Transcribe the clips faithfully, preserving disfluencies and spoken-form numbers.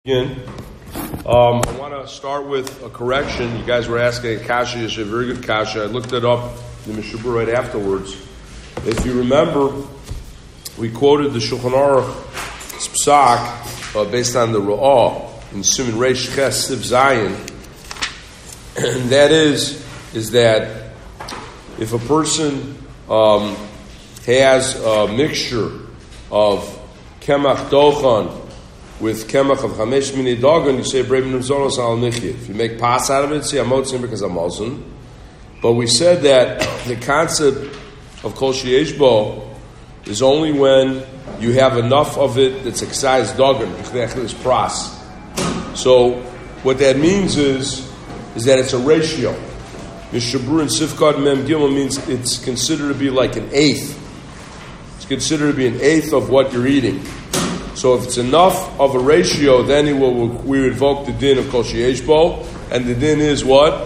Again, um, I want to start with a correction. You guys were asking a kasha, it's a very good kasha. I looked it up in the Mishabur right afterwards. If you remember, we quoted the Shulchan Aruch psak uh, based on the Ra'ah in Siman Reish Ches Siv Zayin, and that is is that if a person um, has a mixture of kemach dochan with kemach of chamesh mini dogan, you say brei b'nimzonos al nichye. If you make pas out of it, say amotzim because amozin. But we said that the concept of kol sheyesh bo is only when you have enough of it that's excised dogan, is pras. So what that means is is that it's a ratio. Mishabur and Sifkad Mem Gimel means it's considered to be like an eighth. It's considered to be an eighth of what you're eating. So if it's enough of a ratio, then it will, we invoke the din of kol sheyesh bo, and the din is what?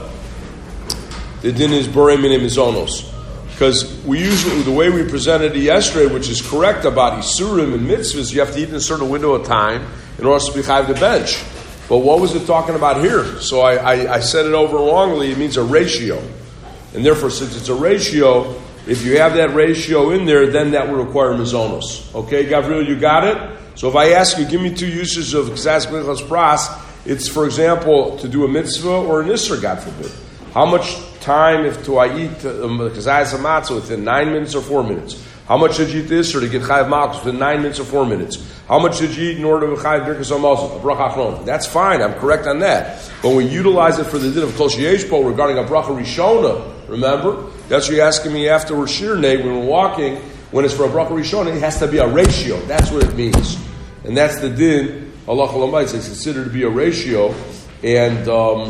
The din is borei minei mizonos. Because we usually, the way we presented it yesterday, which is correct about isurim and mitzvahs, you have to eat in a certain window of time in order to be chayv the bench. But what was it talking about here? So I, I, I said it over wrongly. It means a ratio, and therefore, since it's a ratio, if you have that ratio in there, then that will require mizonos. Okay, Gabriel, you got it? So if I ask you, give me two uses of k'zas b'lichas pras, it's, for example, to do a mitzvah or an isser, God forbid. How much time if do I eat k'zas um, matzah within nine minutes or four minutes? How much did you eat this or to get chayav malchus within nine minutes or four minutes? How much did you eat in order to chayav birkas hamazon, a bracha achron? That's fine, I'm correct on that. But when we utilize it for the din of kol sheyesh bo regarding a bracha rishona, remember? That's what you're asking me after we're shirnei, when we're walking. When it's for a bracha rishona, it has to be a ratio. That's what it means. And that's the din, Allah Chalamayt, it's considered to be a ratio. And, um,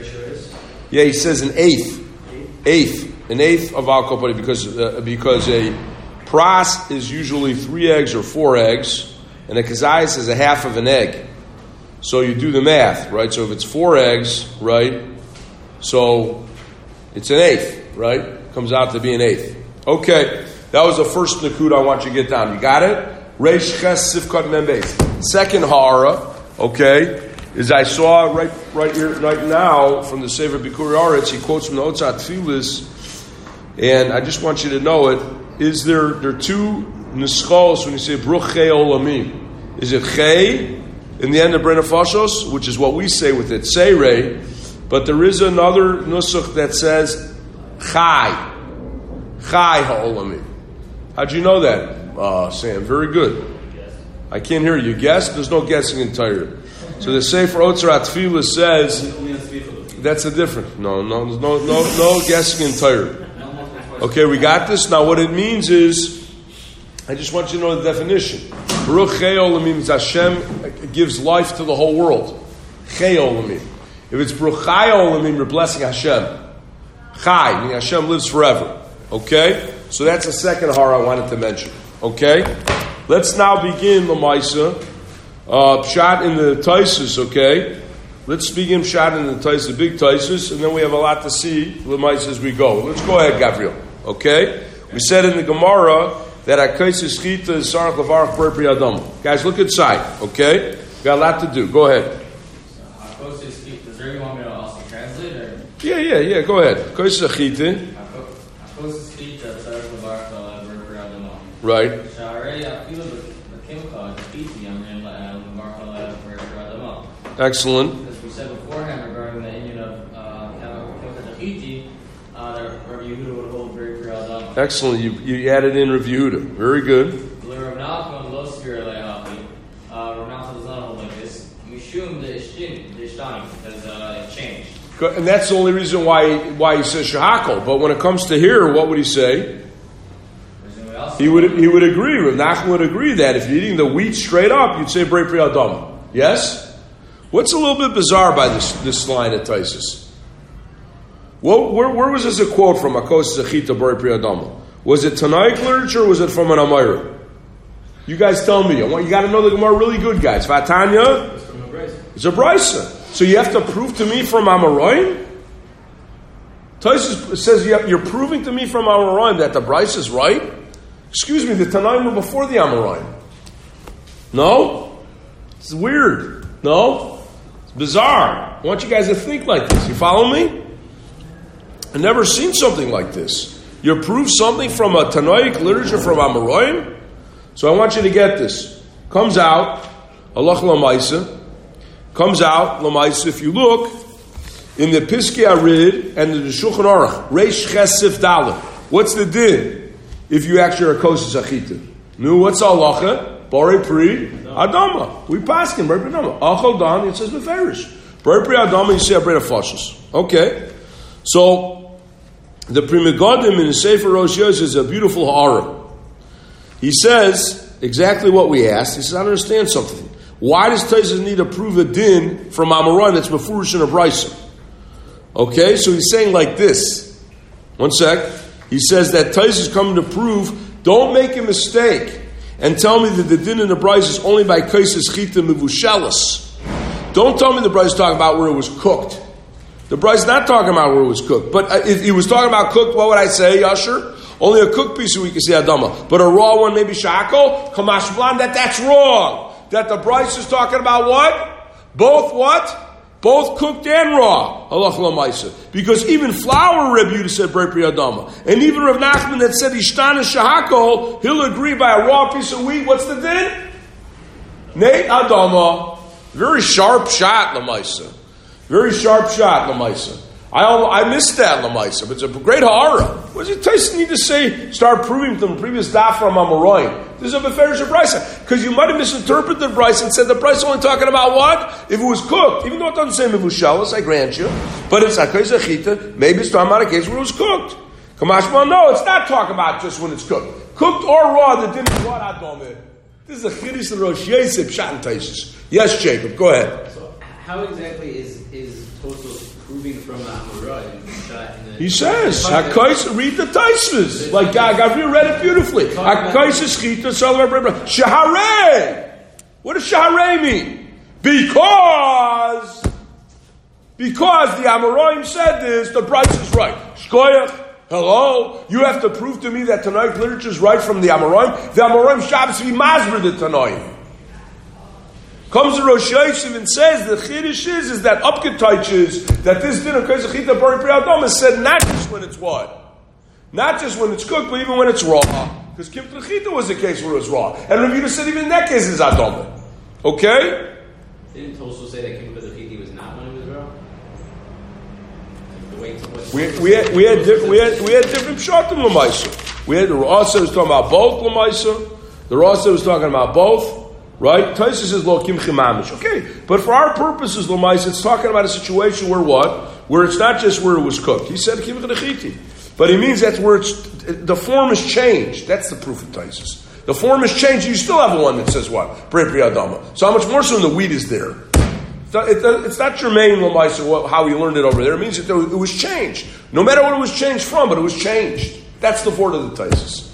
yeah, he says an eighth. Eighth. An eighth of al kopari, because, uh, because a pras is usually three eggs or four eggs, and a kazayas is a half of an egg. So you do the math, right? So if it's four eggs, right? So it's an eighth, right? Comes out to be an eighth. Okay. That was the first nakud I want you to get down. You got it? Reish Ches Sifkat Mem Beis. Second hara, okay, is I saw right right here right now from the Sefer Bikuri Aretz. He quotes from the Otzat Tfilis, and I just want you to know it. Is there there are two nischos when you say Bruch Chei Olamim? Is it Chei in the end of Brenna Fashos, which is what we say with it, Seirei, but there is another nusach that says Chai, Chai Ha'olamim. How'd you know that, uh, Sam? Very good. I can't hear you. Guess? There's no guessing in Torah. So the Sefer Otzar Tefillah says that's a different. No, no, no, no, no guessing in Torah. Okay, we got this. Now, what it means is, I just want you to know the definition. Baruch Chei Olamim means Hashem gives life to the whole world. Chei Olamim. If it's Baruch Chai Olamim, you're blessing Hashem. Chai, meaning Hashem lives forever. Okay. So that's the second har I wanted to mention. Okay? Let's now begin Lamaisa. Uh, Pshat in the Taisus, okay? Let's begin Pshat in the Taisus, the big Taisus, and then we have a lot to see Lamaisa as we go. Let's go ahead, Gabriel. Okay? We said in the Gemara that Akaisis Chita is Sarach Levarach Ber Pri Adam. Guys, look inside, okay? Got a lot to do. Go ahead. Akaisis Chita, is there anyone want me to also translate? Or? Yeah, yeah, yeah, go ahead. Akaisis Chita. Right. Excellent. As we said beforehand regarding the union of Kemach Dachiti, Rav Yehuda would hold very free Adam. Excellent. You you added in Rav Yehuda. Very good. Rav Nachman lo spir le'achi. Rav Nachman does not hold like this. Mishum the ishtin, the ishtani, because uh, it changed. And that's the only reason why why he says shahakol. But when it comes to here, what would he say? He would he would agree. Rav Nachman would agree that if you're eating the wheat straight up, you'd say brei pri Adam. Yes? What's a little bit bizarre by this this line at Taisus? Well, where, where was this a quote from? Akos Zechita brei pri Adam. Was it Tanaic literature or was it from an Amayra? You guys tell me. I want you got to know the Gemara really good, guys. Vatanya? It's from a Brisa. It's a Brisa. So you have to prove to me from Amoraim? Taisus says you're proving to me from Amoraim that the Brisa is right? Excuse me, the Tanaim were before the Amoraim. No? It's weird. No? It's bizarre. I want you guys to think like this. You follow me? I've never seen something like this. You prove something from a Tanoic literature from Amoraim? So I want you to get this. Comes out, Allah Lamaisa, comes out, Lamaisa, if you look, in the Piskei Arid and the Shulchan Aruch, Reish Chesif Dalet. What's the din if you actually are a Kosis Achita? No, what's halacha? Bore Pri Adama. We pass him, Bore Pri Adama. Achal Dan, it says Meferish. Bore Pri Adama, you say Abreda Fashos. Okay. So, the Pri Megadim in the Sefer Rosh Yos is a beautiful hara. He says exactly what we asked. He says, I don't understand something. Why does Taisus need to prove a din from Amoraim that's Mefurish in a Brisa? Okay, so he's saying like this. One sec. He says that Taisus is coming to prove, don't make a mistake and tell me that the din in the Brisa is only by Kaisis Chita Mivushalas. Don't tell me the Brisa is talking about where it was cooked. The Brisa is not talking about where it was cooked. But if he was talking about cooked, what would I say, Yasher? Only a cooked piece we can see Adama. But a raw one, maybe Shako, Kamash Blan, that that's wrong. That the Brisa is talking about what? Both what? Both cooked and raw. Allah Lamaisa. Because even flour Reb Yehuda said Bore Pri Adama. And even Rav Nachman that said Ishtana Shahako, he'll agree by a raw piece of wheat. What's the din? Nate Adama. Very sharp shot, Lamaisa. Very sharp shot, Lamaisa. I I missed that, Lamaisa, but it's a great hara. What does it Tyson need to say? Start proving from the previous daf from Amoraim. This is a Beferish of Brisa. Because you might have misinterpreted the Brisa and said the Brisa only talking about what? If it was cooked. Even though it doesn't say Mivushalas, I grant you. But it's Akais Achita, maybe it's talking about a case where it was cooked. Kamashma, no, it's not talking about just when it's cooked. Cooked or raw, the din is what Adome. This is a Chiddush of Rosh Yosef, Shat Taisus. Yes, Jacob, go ahead. So, how exactly is, is Tosos proving from the Amoraim? He says, Hakais, read the Taisvas. Like Gabriel read it beautifully. Hakais is Chita, Shaharei. What does Shaharei mean? Because, because the Amoraim said this, the Brisa is right. Shkoyach, hello, you have to prove to me that Tanaic literature is right from the Amoraim. The Amoraim Shabbos be masber the Tanaim. Comes to Rosh Yosef and says the chiddush is, is that upgetaiches that this din of Kosachita Bore Pri Adama is said not just when it's what? Not just when it's cooked, but even when it's raw. Because Kim Trechita was the case where it was raw. And Rav Yehuda said even in that case is Adama. Okay? Didn't Tosos say that Kim Trechita was not when it was raw? The way to what? We, we, had, we, had, di- we, had, we had different shatim l'maisa. We had the Rasa was talking about both l'maisa. The Rasa was talking about both. Right? Taisus says lo kim chimamish. Okay, but for our purposes, Lamais, it's talking about a situation where what? Where it's not just where it was cooked. He said kim chidachiti, but he means that's where it's the form is changed. That's the proof of Taisus. The form is changed. You still have one that says what? Bore Pri Adama. So how much more so when the wheat is there? It's not germane, Lamais, how he learned it over there. It means that it was changed. No matter what it was changed from, but it was changed. That's the word of the Taisus.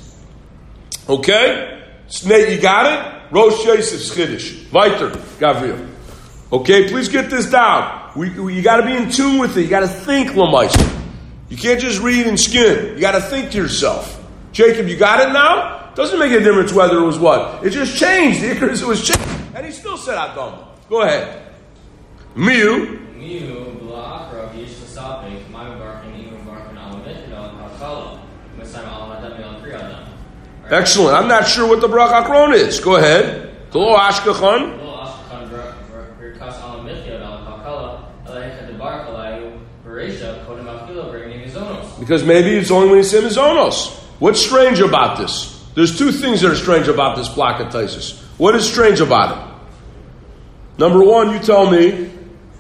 Okay, Nate, you got it. Rosh Yosef's Chiddush. Weiter, Gabriel. Okay, please get this down. We, we, you got to be in tune with it. You got to think, Lamaisa. You can't just read and skim. You got to think to yourself. Jacob, you got it now? Doesn't make a difference whether it was what. It just changed. The Icarus, it was changed. And he still said Adam. Go ahead. Miu. Miu, Bla'akra, Yish Tasapik, Maya Barkin, Even Barkin, Alamit, Kalkala, Messiah Alamadam, Yal Priyadam. Excellent. I'm not sure what the Brach Akron is. Go ahead. Lo Ashkechan. Lo Ashkechan Birkas Alam Michya Al Kalkala Alecha Debar Kalayu Beresha Kodem Afkilo bringing Mizonos. Because maybe it's only when he said Mizonos. What's strange about this? There's two things that are strange about this block of Taisus. What is strange about it? Number one, you tell me.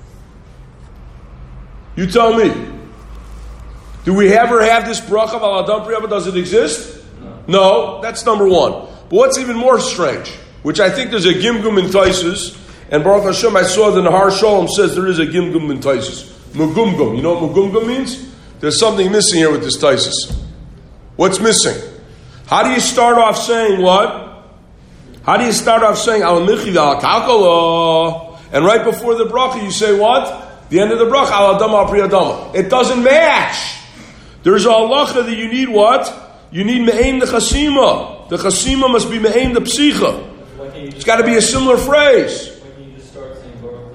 You tell me. Do we ever have this bracha of Al Adam Priyava? Does it exist? No, that's number one. But what's even more strange, which I think there's a Gimgum in Taisus, and Baruch Hashem, I saw the Nahar Shalom says there is a Gimgum in Taisus. Mugumgum. You know what Mugumgum means? There's something missing here with this Taisus. What's missing? How do you start off saying what? How do you start off saying Al Michi Al Kalkala? And right before the bracha you say what? The end of the bracha Al Adam Al Pri Adama. It doesn't match. There's a halacha that you need what? You need me'ain the chasima. The chasima must be me'ain the psicha. It's got to be a similar phrase. Why can't you just start saying Baruch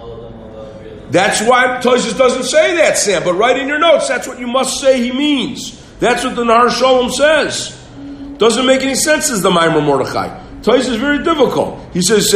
That's why Tosfos doesn't say that, Sam. But write in your notes, that's what you must say he means. That's what the Nahar Shalom says. Doesn't make any sense as the Maimar Mordechai. Tosfos is very difficult. He says,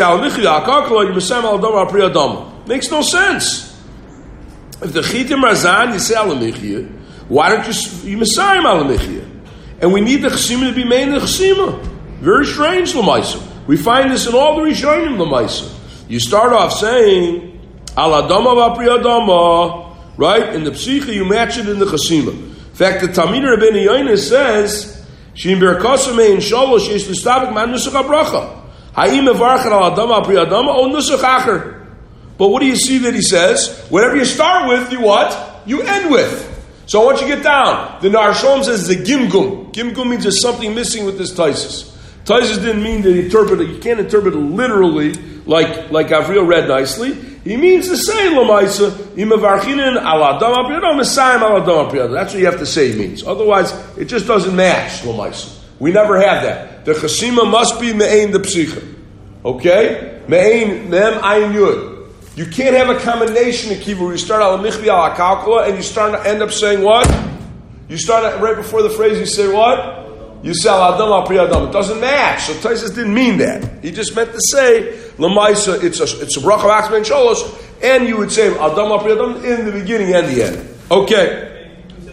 makes no sense. If the Chitim Razan, you say Alamichia, why don't you, you Messiah Alamichia? And we need the Chesima to be made in the Chesima. Very strange, Lamaisa. We find this in all the Rishonim, Lamaisa. You start off saying, Al Adama V'Apriyadama, right? In the Psicha, you match it in the Chesima. In fact, the Talmid Rabbeinu Yoina says, Shim Berkasa Mein Shalosh Yesh L'Stabik Man Nusach HaBracha. Ha'im Mevarchet Al Adama V'Apriyadama O Nusach Acher. But what do you see that he says? Whatever you start with, you what? You end with. So I want you to get down. The Nahar Shalom says the Gimgum. Gimgum means there's something missing with this Tosfos. Tosfos didn't mean to interpret it. You can't interpret it literally like, like Avril read nicely. He means to say, Lamaisa, Imavarchinin al Adam Apriyadam, Messiah al Adam Apriyadam. That's what you have to say he means. Otherwise, it just doesn't match, Lamaisa. We never have that. The Chesima must be Me'ain the Psicha. Okay? Me'ain, Mem, Ayin Yud. You can't have a combination of kiva where you start al michvi al kalkula and you start to end up saying what? You start right before the phrase, you say what? You say al adam al pri adam. It doesn't match. So Tosfos didn't mean that. He just meant to say lamaisa. It's a it's a bracha of ben sholosh, and you would say adam al pri adam in the beginning and the end. Okay.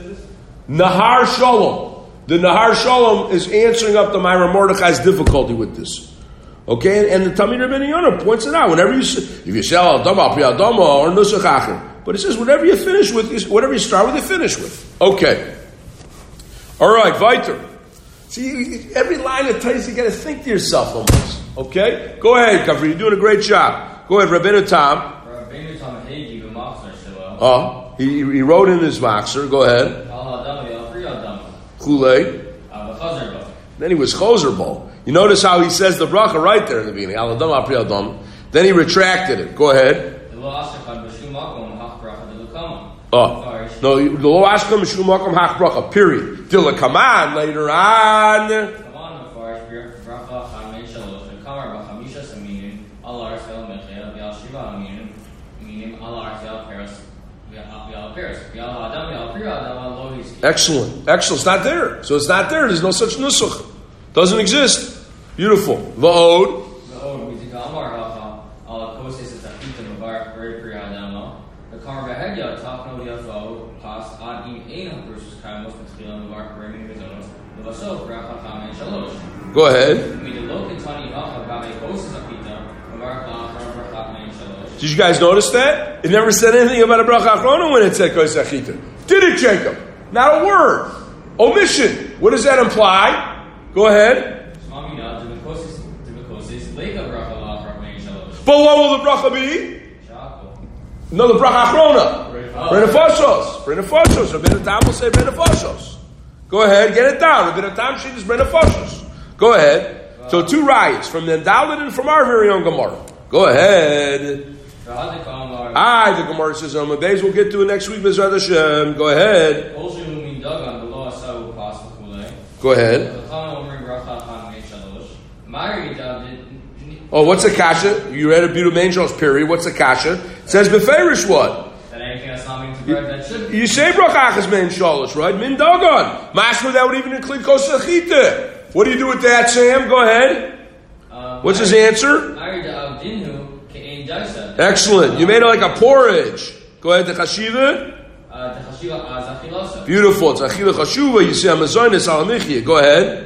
Nahar Shalom. The Nahar Shalom is answering up the Maimar Mordechai's difficulty with this. Okay, and the Talmid Rabbeinu Yonah points it out. Whenever you say, if you say al Adama Pri Adama or Nusach Acher, but it says whatever you finish with, whatever you start with, you finish with. Okay. All right, weiter. See, every line of Tosfos you got to think to yourself almost. Okay, go ahead, Kavri. You're doing a great job. Go ahead, Rabbeinu Tam. Rabbeinu Tam Hegi b'Machzor Shelo. Oh, he he wrote in his Machzor. Go ahead. Al Adama Pri Adama. Chulei. V'Chazer Bo. Then he was Chozer Bo. You notice how he says the bracha right there in the beginning. Al Adam Al Pri Adam. Then he retracted it. Go ahead. Oh. No, the lo ashkam mishum makom hach bracha. Period. Till the command later on. Excellent. Excellent. It's not there. So it's not there. There's no such nusach. Doesn't exist. Beautiful. Va'od. Go ahead. Did you guys notice that? It never said anything about a bracha achrona when it said kos achita. Did it, Jacob? Not a word. Omission. What does that imply? Go ahead. But what will the bracha be? No, the bracha achrona. Brei nefashos. Brei nefashos. Rabbeinu Tam will say brei nefashos. Go ahead, get it down. Rabbeinu Tam she is brei nefashos. Go ahead. So two riots from the Dalit and from our very own Gemara. Go ahead. Ah, the Gemara says on Beis. We'll get to it next week. B'ezrat Hashem. Go ahead. Go ahead. Oh, what's a kasha? You read a beautiful angels period. What's a kasha? It says beferish what? You, you say brachachas mein shalosh, right? Min dagon. Mashma that would even include kosachita. What do you do with that, Sam? Go ahead. Uh, What's his answer? Excellent. You made it like a porridge. Go ahead, the chashiva. Beautiful. It's achila chashuva. You say amazonis alamichia. Go ahead.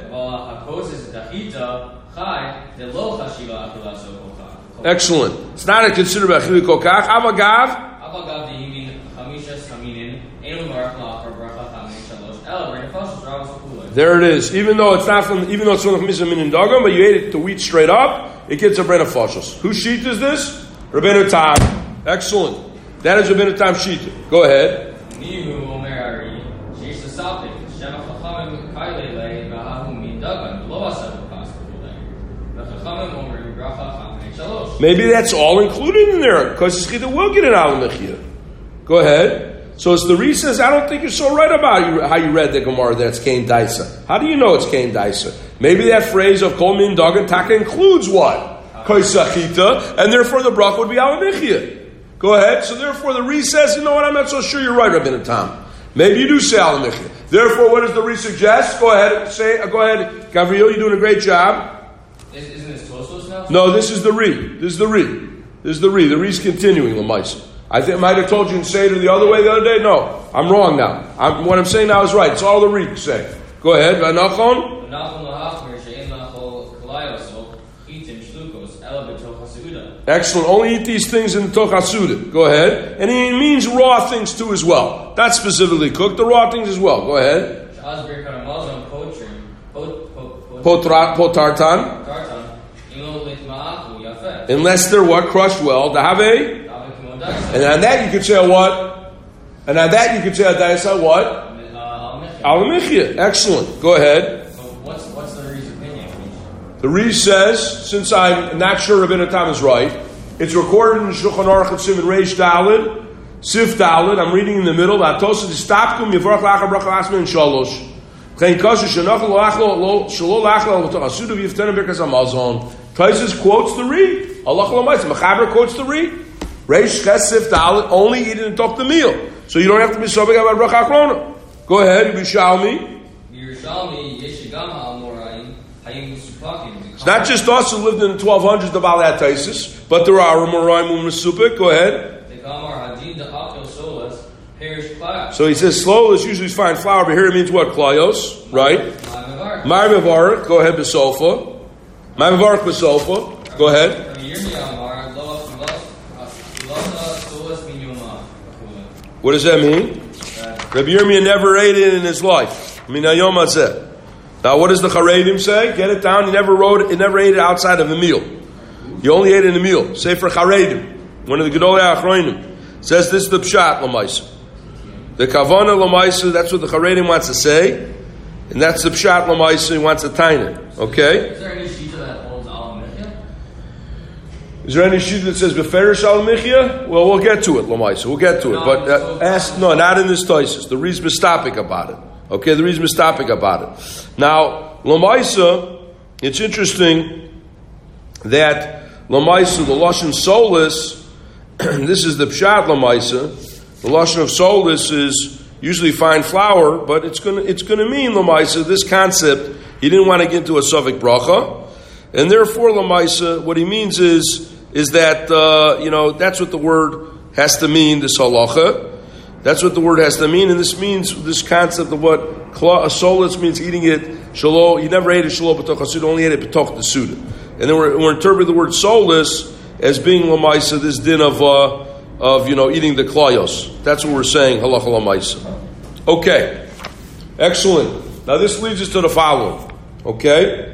Excellent. It's not considered achila kokach. Avagav. There it is. Even though it's not from, even though it's from the Chamisha Min Dagam, but you ate it the wheat straight up, it gets a brei nefashos. Whose sheet is this? Rabbeinu Tam. Excellent. That is Rabbeinu Tam sheet. Go ahead. Maybe that's all included in there, because Schita will get an alamechia. Go ahead. So it's the Re says, I don't think you're so right about you, how you read the Gemara that's Kain Daisa. How do you know it's Kain Daisa? Maybe that phrase of Kol Min Dagan Taka includes what? Koisachita, and therefore the bracha would be Alamichia. Go ahead. So therefore, the Re says, you know what? I'm not so sure you're right, Rabbeinu Tam. Maybe you do say al michya. Therefore, what does the Re suggest? Go ahead. Say. Go ahead, Gabriel. You're doing a great job. Isn't this Tosfos now? No, this is the Re. This is the Re. This is the Re. The Re's continuing Lamaisa. I think I might have told you and say it the other way the other day. No, I'm wrong now. I'm, what I'm saying now is right. It's all the Re say. Go ahead. Vanachon. Excellent. Only eat these things in Tochasuda. Go ahead. And he means raw things too as well. Not specifically cooked, the raw things as well. Go ahead. Potartan. Unless they're what? Crushed well. Dahave. And on that you could say a what? And on that you could say a daisa what? Al michya. Excellent. Go ahead. So what's what's the Re's opinion? The Re says, since I'm not sure Rabbeinu Tam is right, it's recorded in Shulchan Aruch and Simon Reish Daled, Sif Daled. I'm reading in the middle. Atosa distapkum yivarach lachar bracha asmin shalosh. Chen kashu shenachal lachlo shelo lachlo v'tochasuda v'yiftenim birkas hamazon. Taisus quotes the Re. Allah l'mayis. Mechaber quotes the Re. Reish Ches Sif Daled. Only eat it and talk the meal, so you don't have to be sobek about bracha achrona. Go ahead, Yerushalmi. Yerushalmi yeshigam ha'amoraim hayim musupakim. It's not just us who lived in the twelve hundreds of Al Taisis, but there are Amoraim Musupik. Go ahead. So he says slowless usually is fine flour, but here it means what? Klayos, right? Marvivark. Go ahead, Besofa. Marvivark Besofa. Go ahead. What does that mean? Rabbi Yirmiyah never ate it in his life. I mean, Nayom said. Now, what does the Charedim say? Get it down. He never wrote it. He never ate it outside of a meal. He only ate it in a meal. Say for Charedim, one of the Gedolei Achronim says this is the Pshat Lamaisa. The Kavana Lamaisa. That's what the Charedim wants to say, and that's the Pshat Lamaisa. He wants to tie it. Okay. Is there any shita that holds al michya? Is there any shita that says beferish al michya? Well, we'll get to it, Lamaisa. We'll get to it, but uh, ask no, not in this Taisus. The Re's mistapik about it. Okay, the reason is topic about it. Now, Lamaisa, it's interesting that Lamaisa, the Lashon Solis, this is the Pshat Lamaisa. The Lashon of Solis is usually fine flour, but it's gonna it's gonna mean Lamaisa, this concept. He didn't want to get into a Sovik bracha, and therefore Lamaisa, what he means is is that uh, you know that's what the word has to mean. This halacha. That's what the word has to mean, and this means this concept of what a solis means eating it shalo. You never ate it shalo b'toch hasuda, only ate it b'toch the suda. And then we're, we're interpreting the word solis as being lamaisa, this din of uh, of you know eating the klayos. That's what we're saying halacha lamaisa. Okay, excellent. Now this leads us to the following. Okay,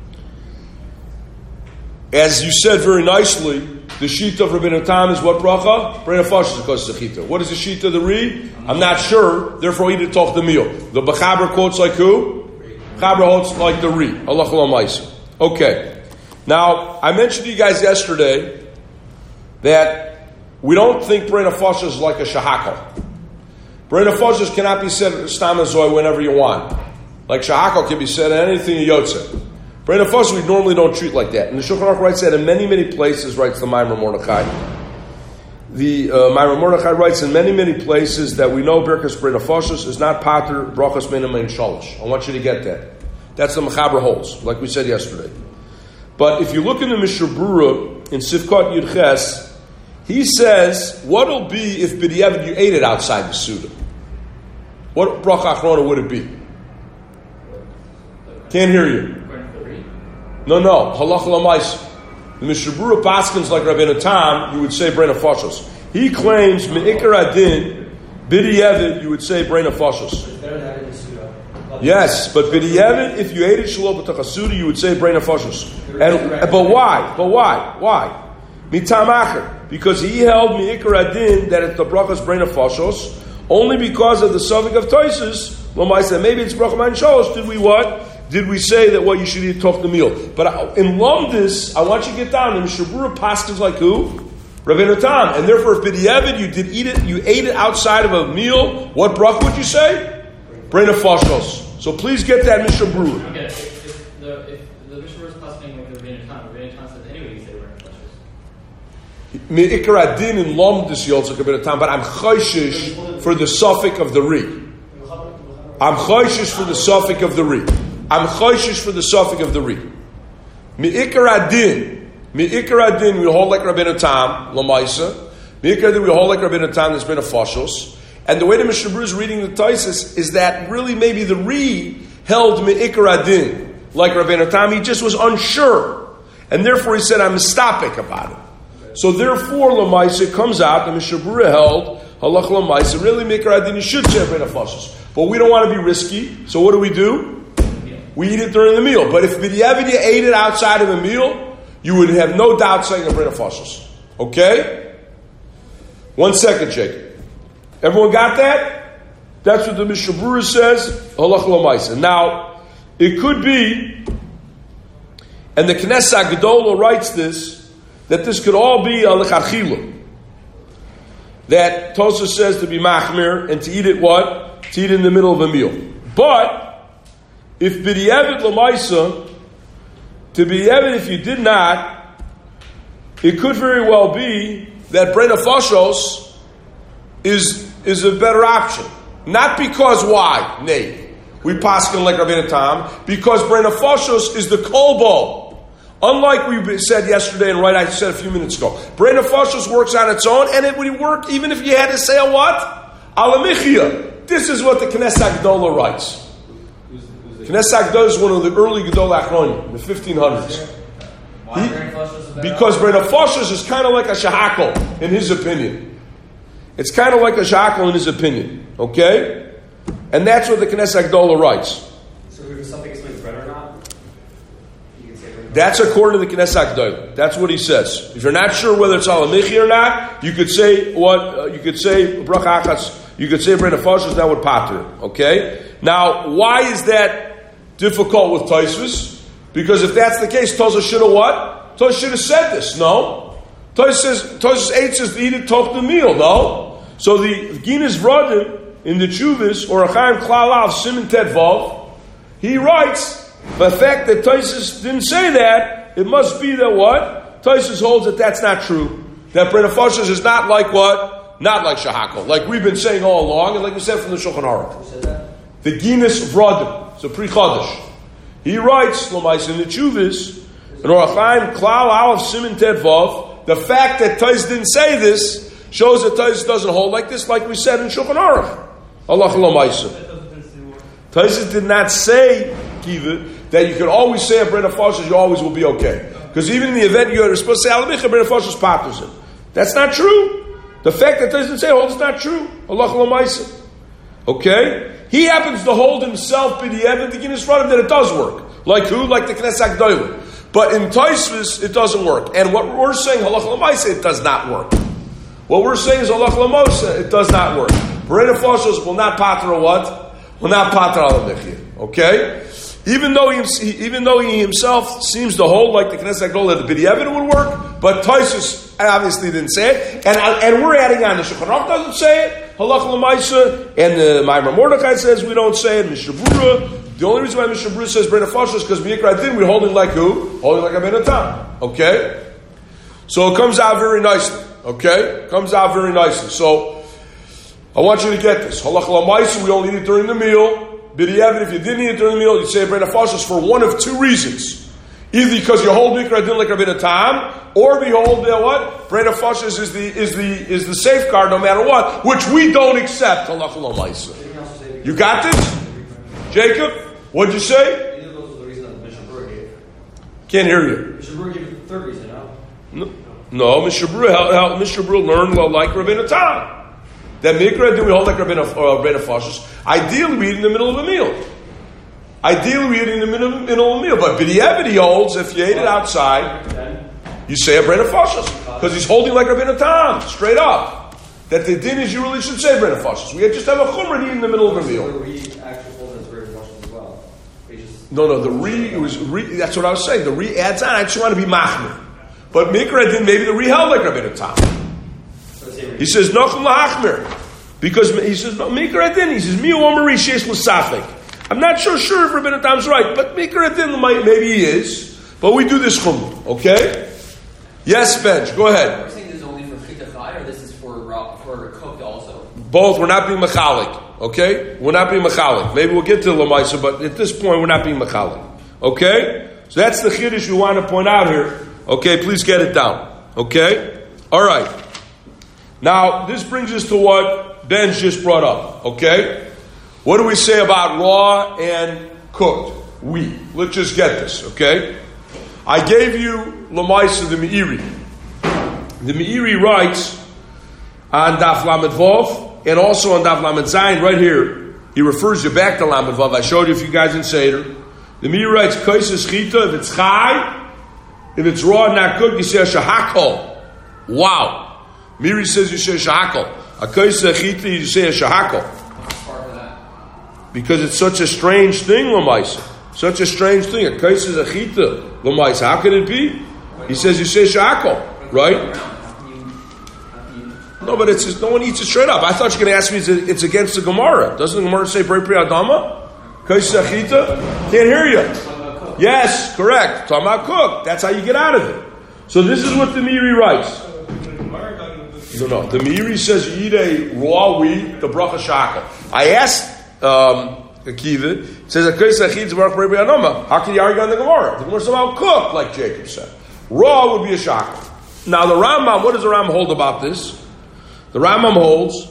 as you said very nicely. The sheet of Rabbeinu Tam is what bracha? Brain of Fash because it's a chita. What is the sheet of the Re? I'm not sure. Therefore, eat it off the meal. The Bechaber quotes like who? Bechaber quotes like the Re. Allah Chalamayis. Okay. Now, I mentioned to you guys yesterday that we don't think Brain of Fash is like a shahakal. Brain of Fash cannot be said stamazoi whenever you want. Like shahakal can be said at anything you yotze. Brain of Fash we normally don't treat like that. And the Shulchan Aruch writes that in many, many places, writes the Maimar Mordechai. The uh, Maimar Mordechai writes in many, many places that we know Birkas Brain of Fash is not pater brachas menim and shalosh. I want you to get that. That's the Mechaber holds, like we said yesterday. But if you look in the Mishnah Berurah in Sifkot Yud Ches, he says, what'll be if b'diavad you ate it outside the Suda? What bracha achrona would it be? Can't hear you. No, no. Halacha l'mais. The Mishnah Berurah paskins like Rabbeinu Tam, you would say brain of fashos. He claims me'ikar adin b'diavad, you would say brain of fashos. Yes, but b'diavad, if you ate it shalom b'tach hasuda, you would say brain of fashos. And but why? But why? Why? Mitam acher, because he held me'ikar adin that it's the brachas brain of fashos only because of the suffix of toises. L'mais, maybe it's bracha man shalosh. Did we what? Did we say that what you should eat tof the meal? But in Lumdis, I want you to get down. In Mishnah Berurah paskins like who? Rabbeinu Tam. And therefore, if b'diavad you did eat it, you ate it outside of a meal, what brach would you say? Brain of fashos. So please get that Mishnah Berurah. Okay, if, if the if the Mishnah Berurah is pasking like Rabbeinu Tam, Rabbeinu Tam says anyway you say brain of fashos. Me'ikar adin in lomdus yolds like Rabbeinu Tam, but I'm choishish for the suffix of the re. I'm choishish for the suffix of the re. I'm choishish for the suffix of the re. Me'ikar adin, me'ikar adin we hold like Rabbeinu Tam lamaisa. Me'ikar adin we hold like Rabbeinu Tam. There's been a foshos, and the way the Mishnah Berurah is reading the Taisus is that really maybe the re held me'ikar adin like Rabbeinu Tam. He just was unsure, and therefore he said I'm mistapik about it. So therefore, Lamaisa comes out, the Mishnah Berurah held, Halach Lamaisa, really Mikra Adin, you should say Bren Afashos. But we don't want to be risky, so what do we do? We eat it during the meal. But if B'diavad you ate it outside of a meal, you would have no doubt saying a Bren Afashos. Okay? One second, Jacob. Everyone got that? That's what the Mishnah Berurah says, Halach Lamaisa. Now, it could be, and the Knesset Gedolah writes this, that this could all be a lecharchila. That Tosha says to be machmir and to eat it what? To eat it in the middle of a meal. But if b'diavad l'maisa, to b'diavad if you did not, it could very well be that Bren Afashos is is a better option. Not because why? Nay, we paskin like Rabbeinu Tam, because Bren Afashos is the kolbo. Unlike we said yesterday, and right I said a few minutes ago, Bren Afashos works on its own, and it would work even if you had to say a what? Alamichia. This is what the Knesset Gedolah writes. Knesset Gedolah is one of the early Gedol Achronim, in the fifteen hundreds. He, because Bren Afashos is kind of like a shahakol, in his opinion. It's kind of like a shahakol in his opinion. Okay? And that's what the Knesset Gedolah writes. So if something explains bread or not? That's according to the Knesset Gedolah. That's what he says. If you're not sure whether it's alamichi or not, you could say what uh, you could say bracha achas. You could say Bren Afashos. That would pater. Okay. Now, why is that difficult with Tosfos? Because if that's the case, Tosfos should have what? Tosfos should have said this. No. Tosfos says Tosfos eight says to eat it talk the meal. No. So the Ginas Vradim in the Chuvas or Achaim Klal Av Siman Tet Vav, he writes. The fact that Tosfos didn't say that, it must be that what? Tosfos holds that that's not true. That Bren Afashos is not like what? Not like Shahakol. Like we've been saying all along, and like we said from the Shulchan Aruch. Who said that? The Ginas Vradim. It's a pre-Chodesh. He writes, Lomais in the Chuvas, in Orachaim Klal Aleph Siman Tet Vav, the fact that Tosfos didn't say this shows that Tosfos doesn't hold like this, like we said in Shulchan Aruch. Allah Lomais. Tosfos did not say Kiva, that you can always say a Bren Afashos, you always will be okay. Because even in the event you're supposed to say Alamicha, Bren Afashos paters it. That's not true. The fact that doesn't say hold is not true. Allah Lamaisa. Okay? He happens to hold himself by the end of the Ginas Vradim that it does work. Like who? Like the Knesset Gedolah. But in Tosfos, it doesn't work. And what we're saying, Allah Lamaisa, it does not work. What we're saying is Allah Lamaisa, it does not work. Bren Afashos will not pater what? Will not pater Alamicha. Okay? Even though he, even though he himself seems to hold like the Knesset Gedolah that the B'diavad would work, but Tosfos obviously didn't say it, and and we're adding on the Shulchan Aruch doesn't say it, Halach L'Maisa, and the Maimar Mordechai says we don't say it. Mishnah Berurah, the only reason why Mishnah Berurah says Bren Afashos is because B'yikra Adin we're holding like who? Holding like Rabbeinu Tam. Okay, so it comes out very nicely. Okay, comes out very nicely. So I want you to get this. Halach L'Maisa, we only eat it during the meal. B'diavad, if you didn't eat it during the meal, you'd say Bren Afashos for one of two reasons. Either because you hold Mikra Adin like Rabbeinu Tam, or behold, uh, what? Bren Afashos is the is the is the safeguard no matter what, which we don't accept. You got this? Jacob? What'd you say? Either of those was the reason that Mishnah Berurah gave. Can't hear you. Mishnah Berurah gave the third reason, no? No, no Mishnah Berurah, Mishnah Berurah learned well, like Rabbeinu Tam. That Mikra Adin we hold like Rabbeinu Afashos. Ideally, we eat in the middle of a meal. Ideally, we eat in the middle, middle of a meal. But B'diavad he holds, if you ate it outside, you say a Bren Afashos. Because he's holding like Rabbeinu Tam, straight up. That the din is you really should say Bren Afashos. We just have a chumrah in the middle of a meal. The re actually holds as Bren Afashos as well. No, no, the re, it was re, that's what I was saying. The re adds on. I just want to be machmir. But Mikra Adin, maybe the re held like Rabbeinu Tam. He says, Nochum lahachmir. Because he says, no, Mikra Adin, he says, Miu Omari Shesh L'Safek. I'm not sure sure if Rabbeinu Tam's right, but Mikra Adin, maybe he is. But we do this chumrah, okay? Yes, Benj, go ahead. You're saying this is only raw, for cooked also? Both, we're not being machalik. Okay? We're not being machalik. Maybe we'll get to Lamaisa, but at this point, we're not being machalik. Okay? So that's the chiddush we want to point out here. Okay, please get it down. Okay? Alright. Now, this brings us to what Ben's just brought up. Okay? What do we say about raw and cooked? We. Let's just get this. Okay? I gave you Lamaisa, the Meiri. The Meiri writes on Daf Lamed Vav and also on Daf Lamed Zayin right here. He refers you back to Lamed Vav. I showed you a few guys in Seder. The Meiri writes Kaisis Chita, if it's chai, if it's raw and not cooked, you say a shahakol. Wow. Meiri says you say shahakol. A Kaisis Chita, you say a shahakol. Because it's such a strange thing, Lamaisa. Such a strange thing. A Kaisis Chita, Lamaisa. How can it be? He says you say shahakol, right? No, but it's no one eats it straight up. I thought you were going to ask me it's, it's against the Gemara. Doesn't the Gemara say Brei Pri Adama? Kaisis Achita? Can't hear you. Yes, correct. Talking about cook. That's how you get out of it. So this is what the Meiri writes. No, no. The Meiri says you eat a raw wheat, the bracha shakal. I asked um, Akiva, it says a Kaisis Achita Brei Pri Adama. How can you argue on the Gemara? The Gemara is about cook, like Jacob said. Raw would be a shakal. Now the Rambam, what does the Rambam hold about this? The Rambam holds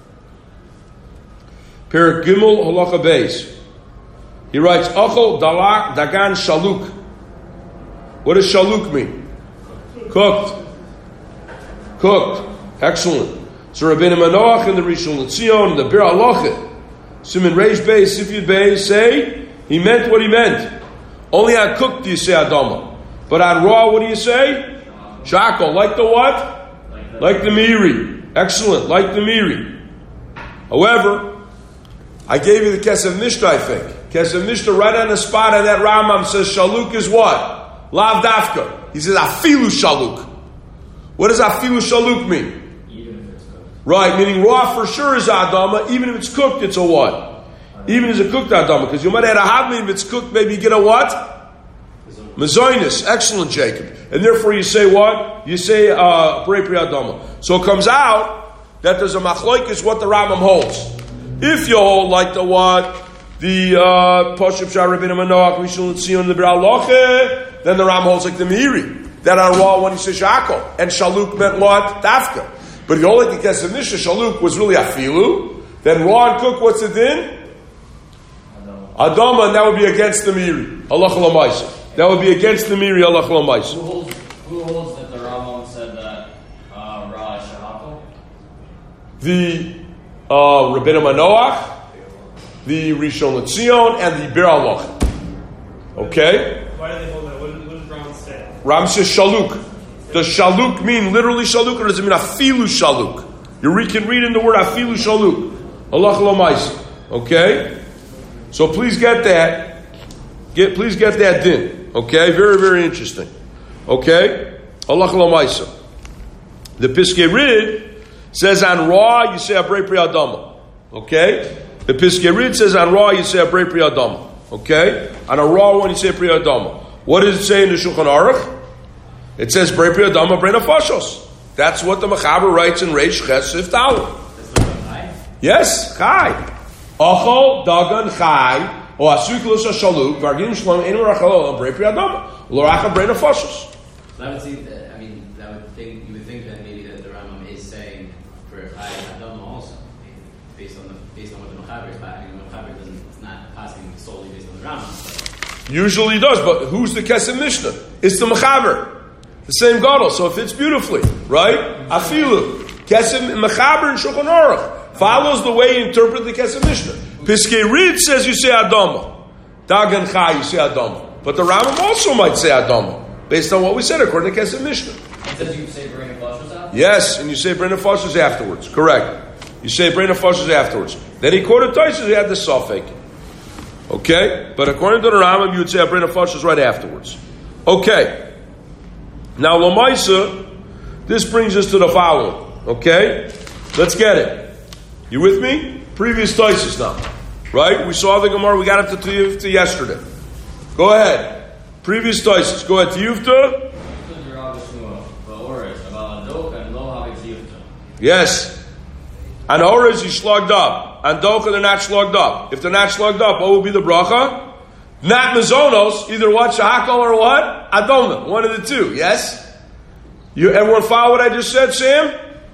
Per Gimel Halacha Beis. He writes Achol Dalak Dagan Shaluk. What does Shaluk mean? Cooked. Cooked. Excellent. So Rabbeinu Manoach and the Rishon LeZion and the Bir Halacha, Siman Reish Beis, Sifyud Beis say he meant what he meant. Only on cooked do you say Adama, but on raw what do you say? Shakal. Like the what? Like the Meiri. Excellent, like the Meiri. However, I gave you the Kesef Mishnah, I think. Kesef Mishnah, right on the spot on that Rambam, says Shaluk is what? Lav Dafka. He says Afilu Shaluk. What does Afilu Shaluk mean? Even if it's cooked. Right, meaning raw for sure is Adama. Even if it's cooked, it's a what? Even if it's a cooked Adama. Because you might add a Havmi, if it's cooked, maybe you get a what? Mazoinus. Excellent, Jacob. And therefore you say what? You say uh, Brei Pri Adama. So it comes out that there's a machlokes what the Rambam holds. If you hold like the what? The uh, Poshub Shah Rabbeinu Manoach, Rishon LeZion, the Bir Halacha, then the Rambam holds like the Meiri. That on raw when he says Shakol. And Shaluk meant what? Tafka. But if you hold like the Kesef Mishnah, Shaluk was really Afilu. Then raw and cook, what's the din? Adama, and that would be against the Meiri. Allah Lamaisa. That would be against the Meiri, Allah Lamaisa. Who holds, who holds that the Rambam said that uh, Ra is Shahakal? The uh, Rabbeinu Manoach, the Rishon LeZion, and the Bir Halacha. Okay? Why do they hold that? What does, what does Ram say? Ram says Shaluk. Does Shaluk mean literally Shaluk, or does it mean Afilu Shaluk? You re- can read in the word Afilu Shaluk. Allah Lamaisa. Okay? So please get that. Get, please get that din. Okay? Very, very interesting. Okay? Allah Lamaisa. The Piskei Rid says on raw, you say a Brei Pri Adama. Okay? The Piskei Rid says on raw, you say a Brei Pri Adama. Okay? On a raw one, you say Pri Adama. What does it say in the Shulchan Aruch? It says Brei Pri Adama, Brei Nefashos. That's what the Mechaber writes in Reish Ches Sif Talmud. Yes, Chai. Achol Dagan Chai. O asuk l'sha shaluk v'argin shlom ein merachalo Brei Pri Adama l'oracha Brei Nefashos. So I would see that, I mean, that would think, you would think that maybe that the Rambam is saying for Chai Adama also, based on the based on what the Mechaber is. I mean, the Mechaber doesn't, it's not passing solely based on the Rambam. Usually does, but who's the Kesef Mishnah? It's the Mechaber, the same Gadol, so it fits beautifully, right? Afilu Kesef Mechaber and Shulchan Aruch follows the way you interpret the Kesef Mishnah. Piskei Rid says you say Adama, Dagan Chai you say Adama, but the Rambam also might say Adama. Based on what we said, according to Kesef Mishnah. It says you say Brei Nefashos after? Yes, and you say Brei Nefashos afterwards. Correct. You say Brei Nefashos afterwards. Then he quoted Tosfos, he had the Safek. Okay? But according to the Rambam, you would say Brei Nefashos right afterwards. Okay. Now, Lamaisa, this brings us to the following. Okay? Let's get it. You with me? Previous Tosfos now. Right? We saw the Gemara, we got up to, to, to yesterday. Go ahead. Previous Tosfos. Go ahead to Yufta. Yes. On Orez, he's slugged up. On Docha, they're not slugged up. If they're not slugged up, what will be the bracha? Not Mazonos, either what? Shahakol or what? Adoma. One of the two, yes? You, everyone follow what I just said, Sam?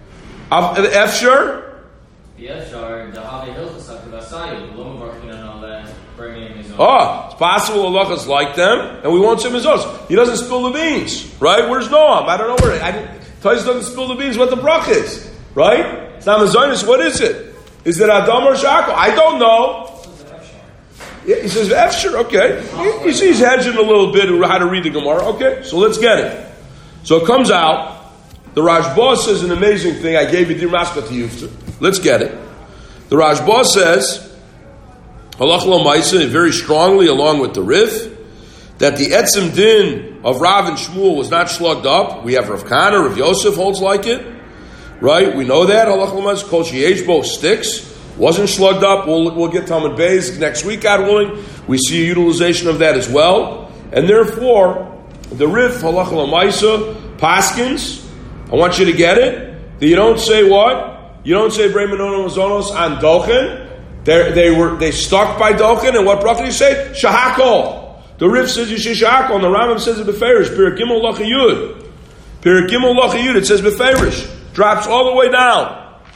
Efshar? The Efshar, the Havi Hilchas, the Vasayu, the Loma Barkin and all that, bringing in his own. Oh, it's possible Allah is like them, and we won't say Mazonos. He doesn't spill the beans, right? Where's Noam? I don't know where. I didn't, Tais doesn't spill the beans what the bracha is, right? It's not Mazonos. What is it? Is it Adam or Shahakol? I don't know. Yeah, he says Efshar, okay. You, you see he's hedging a little bit how to read the Gemara. Okay, so let's get it. So it comes out, the Rashba says an amazing thing. I gave you Dir Maska to you. Let's get it. The Rashba says, Halach L'Maisa, very strongly along with the Rif, that the Etzim Din of Rav and Shmuel was not slugged up. We have Rav Kana, Rav Yosef holds like it. Right? We know that. Halach L'Maisa, Kol Sheyesh Bo sticks. Wasn't slugged up. We'll, we'll get Talmud Beis next week, God willing. We see a utilization of that as well. And therefore, the Rif, Halach L'Maisa, Paskins, I want you to get it, that you don't say what? You don't say Brei Menono Mazonos on Dochen. They, they were they stuck by Dochen, and what bracha do you say? Shahakol. The Rif says you say Shahakol, and the Rambam says it Beferish. Pirik Gimel Lacha Yud. Pirik Gimel Lacha Yud, it says Beferish. Drops all the way down.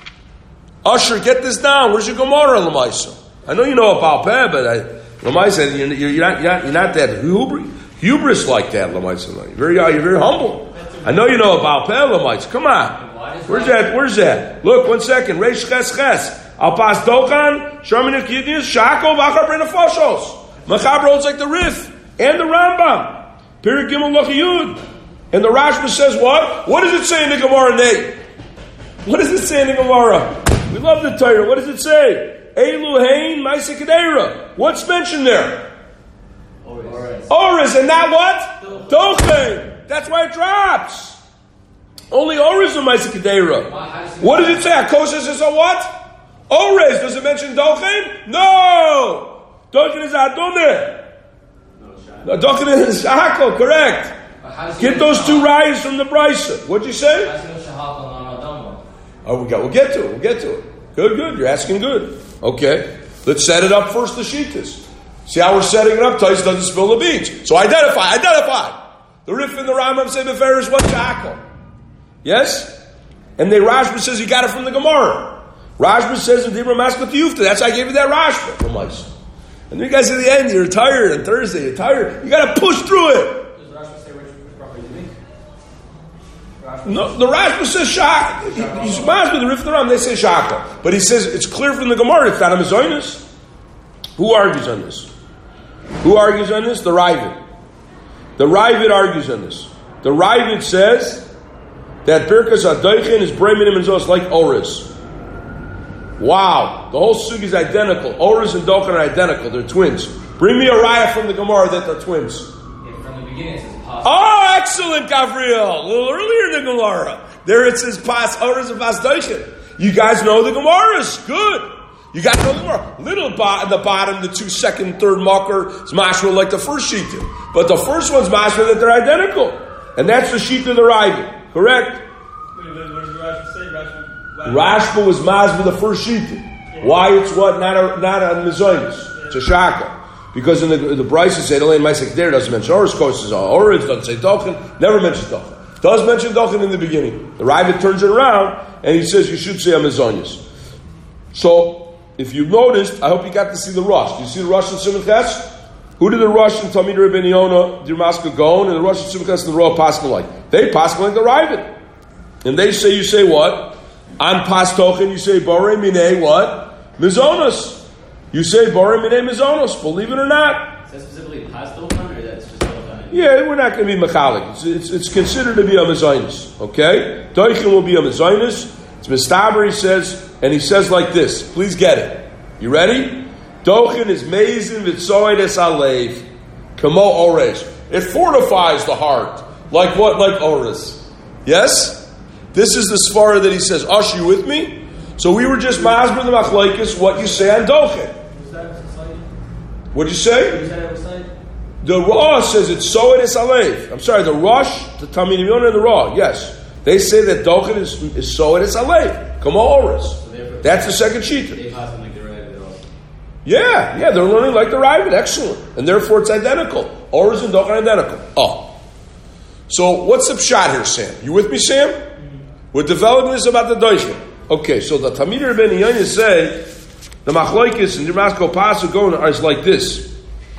Usher, get this down. Where's your Gemara, Lamaisa? I know you know about Peh, but I, Lamaisa, you're, you're, not, you're, not, you're not that hubris, hubris like that, Lamaisa. You're very, you're very humble. I know you know about Peh, Lamaisa. Come on. Where's that? Where's that? Look, one second. Reish ches ches. Al pas Dochan, Sharmin Kidnis, Shako, Vachar Brena Foshos. Machaber holds like the Rif and the Rambam. Pirik Gimel Lachiyud. And the Rashba says what? What does it say in the Gemara, Nate? What does it say in the Gemara? We love the Torah. What does it say? Elu Hain Maisa Kedera. What's mentioned there? Orez. Orez, and not what? Dochen. That's why it drops. Only Orez and Maisa Kedera. What does it say? Akosha says a what? Orez. Does it mention Dochen? No. Dochen is Adoneh. No, Dochen is Shahakol, correct. Get those two rayas from the Brisa. What'd you say? Oh, we got. We'll get to it. We'll get to it. Good, good. You're asking good. Okay. Let's set it up first. The Shitas. See how we're setting it up. Tais doesn't spill the beans. So identify. Identify. The Rif and the Rambam say Beferish what's Shahakol. Yes. And the Rashba says he got it from the Gemara. Rashba says in Dibra Maskot Yufta. That's why I gave you that Rashba from us. And you guys at the end, you're tired. On Thursday, you're tired. You got to push through it. No, the Rashba says Shak. He's miles with the Rif Ram. They say Shaka, but he says it's clear from the Gemara. It's not a Mazonis. Who argues on this? Who argues on this? The Ravid. The Ravid argues on this. The Ravid says that Birkas Adoichin is Bremen and Menzos like Orez. Wow, the whole sugi is identical. Orez and Dochen are identical. They're twins. Bring me a raya from the Gemara that they're twins. Yeah, from the beginning it says pas. Oh, excellent, Gabriel. A little earlier in the Gemara. There it says pas, Orez and pas Dochen. You guys know the Gemaras. Good. You guys know the Gemara. Little bot at the bottom, the two second, third mucker is mashma like the first sheet. But the first one's mashma that they're identical. And that's the sheet of the Ravid. Correct? Wait, what does the Rashba say? Rashba, Rashba was mashma the first sheet. Yeah. Why it's what? Not a, not a Mizonis. Yeah. It's a Shaka. Because in the, the Bryce said, Elaine Maisek there doesn't mention Orez, says Orez, doesn't say Dochen, never mentions Dochen. Does mention Dochen in the beginning. The Ravid turns it around and he says you should say a Mizonis. So, if you noticed, I hope you got to see the Rosh. Do you see the Rosh in Simon Ches? Who did the Rosh in Talmid Rebbeinu Yonah, Dir Maska Gaon, and the Rosh in Simon Ches and the Rosh Pascal like? They Pascal like the Ravid. And they say, you say what? On Pas Tochen, you say Borei Minei what? Mizonos. You say Borei Minei Mizonos, believe it or not. Is that specifically Pas Tochen, or that's just Tochen? Yeah, we're not going to be Mechalik. It's, it's, it's considered to be a Mizonos. Okay? Tochen will be a Mizonos. It's Mistaber, he says, and he says like this. Please get it. You ready? Dochen is Meizin Vitzoid Es Alev. Kamo Orez. It fortifies the heart. Like what? Like Orez. Yes? This is the svara that he says. Ush, you with me? So we were just masber the machlekes what you say on Dochen. What'd you say? The Rosh says it's Soed Es Alev. I'm sorry, the Rosh, the Talmid Yonah and the Rosh. Yes. They say that Dochen is, is so and it's Alei. Come on, So therefore, that's the second sheet. They pass like the Ravid also. Yeah, yeah, they're learning like the Ravid. Excellent. And therefore it's identical. Oris and Dochen are identical. Oh. So what's the pshat here, Sam? You with me, Sam? Mm-hmm. We're developing this about the Dochen. Okay, so the Talmidei Rabbeinu Yonah say, the Machlokes and the Raskol Pasuk going is like this.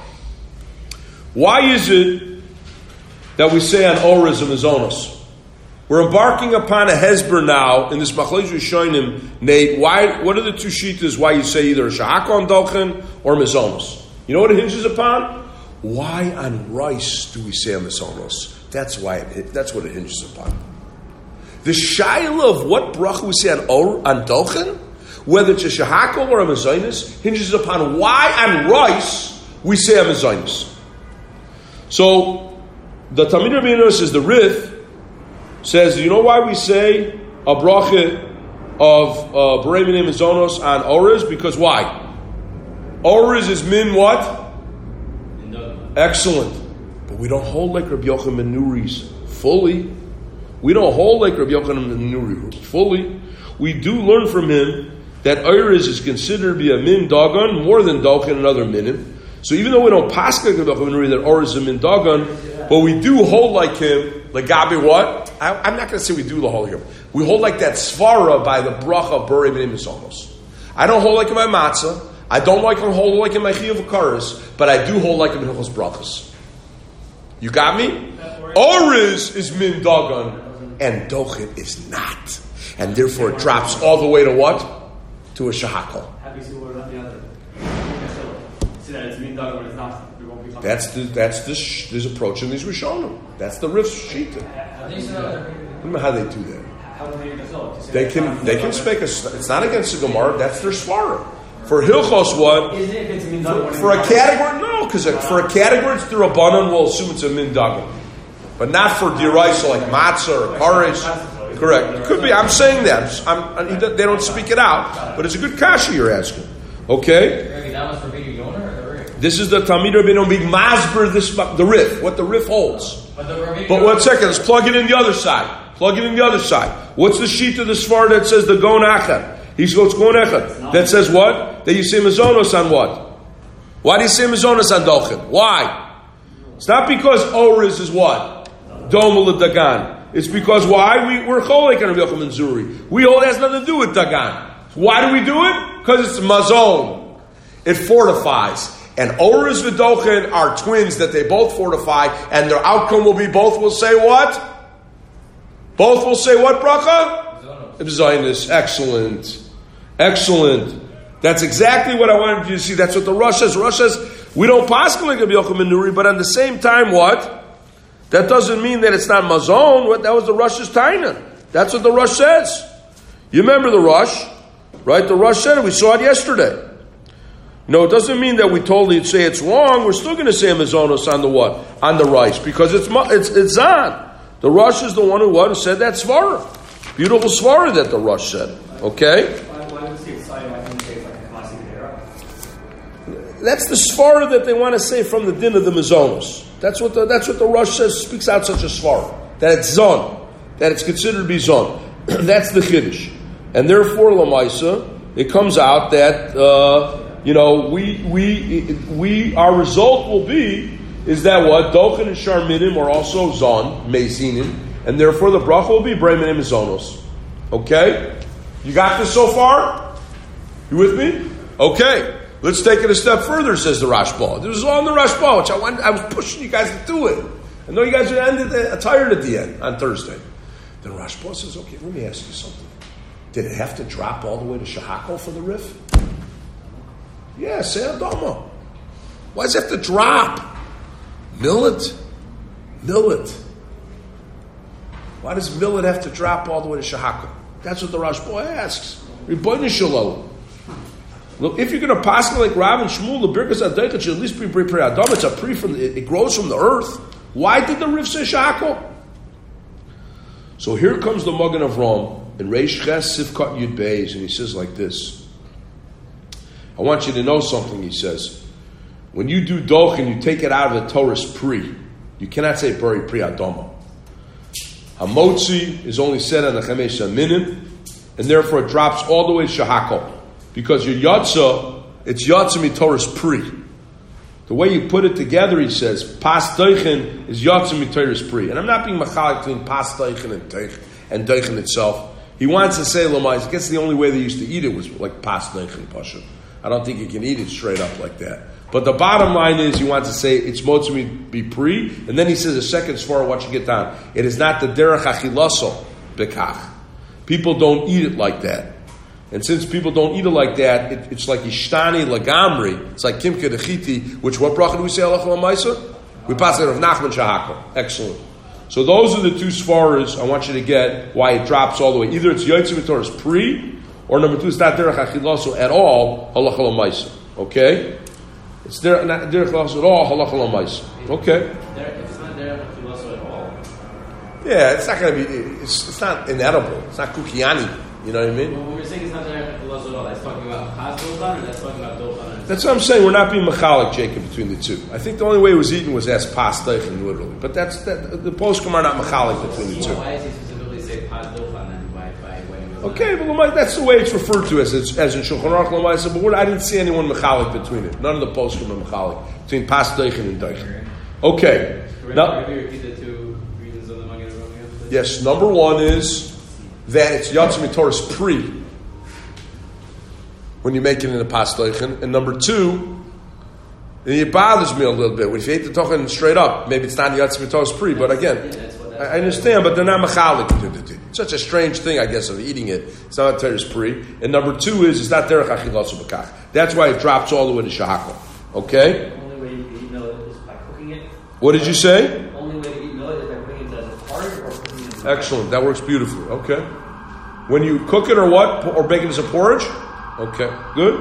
Why is it that we say on Oris and Mizonos? We're embarking upon a Hezber now in this Machlokes Rishonim. Nate, why? What are the two shittas? Why you say either Shahaka on Dochen or Mizonos? You know what it hinges upon? Why on rice do we say on Mizonos? That's why. It, that's what it hinges upon. The shaila of what bracha we say on or, on Dochen, whether it's a Shahaka or a Mizonos, hinges upon why on rice we say on Mizonos. So the Talmidei Rabbeinu says the Rith says, you know why we say a bracha of uh, Borei Minei Mizonos on Orez? Because why? Orez is min what? Excellent. But we don't hold like Rabbi Yochanan ben Nuri's fully. We don't hold like Rabbi Yochanan ben Nuri fully. We do learn from him that Orez is considered to be a min dagon more than Dochen and other minim. So even though we don't pass like Rabbi Yochanan ben Nuri that Orez is a min dagon, but we do hold like him. Legabi what? I, I'm not going to say we do the whole here. We hold like that svara by the bracha of Borei Minei Mizonos. I don't hold like in my matzah. I don't like him hold like in my chiyuv karas, but I do hold like in Hilchos brachas. You got me? Oriz is min dagon, and Dochen is not, and therefore it drops all the way to what? To a shahakal. That's the that's the sh- this approach in these Rishonim. That's the Rif Shita. I don't know how they do that. They can they can speak a. It's not against the Gemara. That's their svara. For Hilchos, what? For, for a category, no, because for a category, it's the Rabbanon. We'll assume it's a min dagon, but not for diraisa like matzah or parish. Correct. It could be. I'm saying that. I'm, they don't speak it out, but it's a good kasha you're asking. Okay. This is the Talmidei Rabbeinu big masber. This the Rif. What the Rif holds. But one second. Let's plug it in the other side. Plug it in the other side. What's the sheet of the Sfar that says the Gon Achad? He goes Gon Achad. That says what? That you say Mizonos on what? Why do you say Mizonos on Dochen? Why? It's not because Oriz is what? Domel Dagan. It's because why? We, we're Cholek on Rabbi Yochanan Zuri. We hold it has nothing to do with Dagan. Why do we do it? Because it's Mazon. It fortifies. And Oriz and Dochen are twins that they both fortify, and their outcome will be both will say what? Both will say what, bracha? Zionist. Excellent. Excellent. That's exactly what I wanted you to see. That's what the Rosh says. Rosh says, we don't pass like Rabbi Yochanan ben Nuri, but at the same time, what? That doesn't mean that it's not Mazon. What? That was the Rosh's Taina. That's what the Rosh says. You remember the Rosh, right? The Rosh said it. We saw it yesterday. No, it doesn't mean that we totally say it's wrong. We're still going to say Mazonos on the what? On the rice. Because it's it's it's on. The Rosh is the one who what? Who said that Svara. Beautiful Svara that the Rosh said. Okay? Why, why would say it's silent? Why can't you say it's like a classic era? That's the Svara that they want to say from the din of the Mazonos. That's what the that's what the Rosh says, speaks out such a Svara. That it's Zon. That it's considered to be Zon. That's the Chiddush. And therefore, Lamaisa, it comes out that uh You know, we we we our result will be is that what Dochen and Sharminim are also Zon Mezinim, and therefore the bracha will be Breminim Zonos. Okay, you got this so far? You with me? Okay, let's take it a step further. Says the Rashba. This is all in the Rashba, which I wanted, I was pushing you guys to do it. I know you guys are ended uh, tired at the end on Thursday. The Rashba says, "Okay, let me ask you something. Did it have to drop all the way to Shahako for the Rif?" Yeah, say Adama. Why does it have to drop? Millet? Millet. Why does millet have to drop all the way to Shahaka? That's what the Rashba asks. Rebbeinu Shalom. Look, if you're going to pass like Rav and Shmuel, the Birkas Adayka should at least be pre pre Adam. It's a pre from the, it grows from the earth. Why did the Rif say Shahaka? So here comes the Magen of Rom in Reish Ches Sivkat Yud Beis, and he says like this. I want you to know something, he says. When you do Dochen, you take it out of the Torah's pre. You cannot say Buri Pri Adama. Hamotzi is only said on the Chamesh Aminim, and therefore it drops all the way to Shahakol. Because your Yatza, it's Yatza Mitoris Pri. The way you put it together, he says, Pas Deichen is Yatza Mitoris Pri. And I'm not being machalik between Pas Deichen and Deichen, and Deichen itself. He wants to say, Lamais, I guess the only way they used to eat it was like Pas Deichen Pasha. I don't think you can eat it straight up like that. But the bottom line is, he wants to say it's motzim be pre, and then he says a second svara. Watch you get down. It is not the derech achilaso bekach. People don't eat it like that, and since people don't eat it like that, it, it's like ishtani lagamri. It's like kimke dechiti. Which what bracha do we say alach l'maisa? We pass it of Nachman Shahakol. Excellent. So those are the two svaras I want you to get why it drops all the way. Either it's yotzim v'toras pre, or number two, it's not derech achilaso at all halach l'maisa. Okay. It's derech not derech at all halach l'maisa. Okay. It's not derech at all. Yeah, it's not going to be. It's, it's not inedible. It's not kukiani. You know what I mean? Well, when we're saying it's not derech at all, that's talking about pas dochan, or that's talking about dochan. That's what I'm saying. We're not being machalik, Jacob, between the two. I think the only way it was eaten was as pas deichen, literally. But that's that. The poskim are not machalik between the two. Why does he specifically say pas dochan then? By by when he was Okay, but that's the way it's referred to as it's, as in Shulchan Aruch L'maisa. But I didn't see anyone mechalik between it. None of the poskim are mechalik between pas deichen and deichen. Okay. Now, can you repeat the two reasons of the Magen Avraham? yes, number one is that it's yatzim mitoris pre when you make it in a pas deichen, and number two, and it bothers me a little bit if you ate the tochen straight up. Maybe it's not yatzim mitoris pre, but again, Yeah, that's what that's I understand, but they're not mechalik. It's such a strange thing, I guess, of eating it. It's not teres pri. And number two is, it's not derech achilasu b'kach. That's why it drops all the way to shahakol. Okay? The only way you can eat millet is by cooking it. What did you say? The only way to eat millet is by putting it as a porridge or cooking it. Excellent. That works beautifully. Okay. When you cook it or what? Or bake it as a porridge? Okay. Good.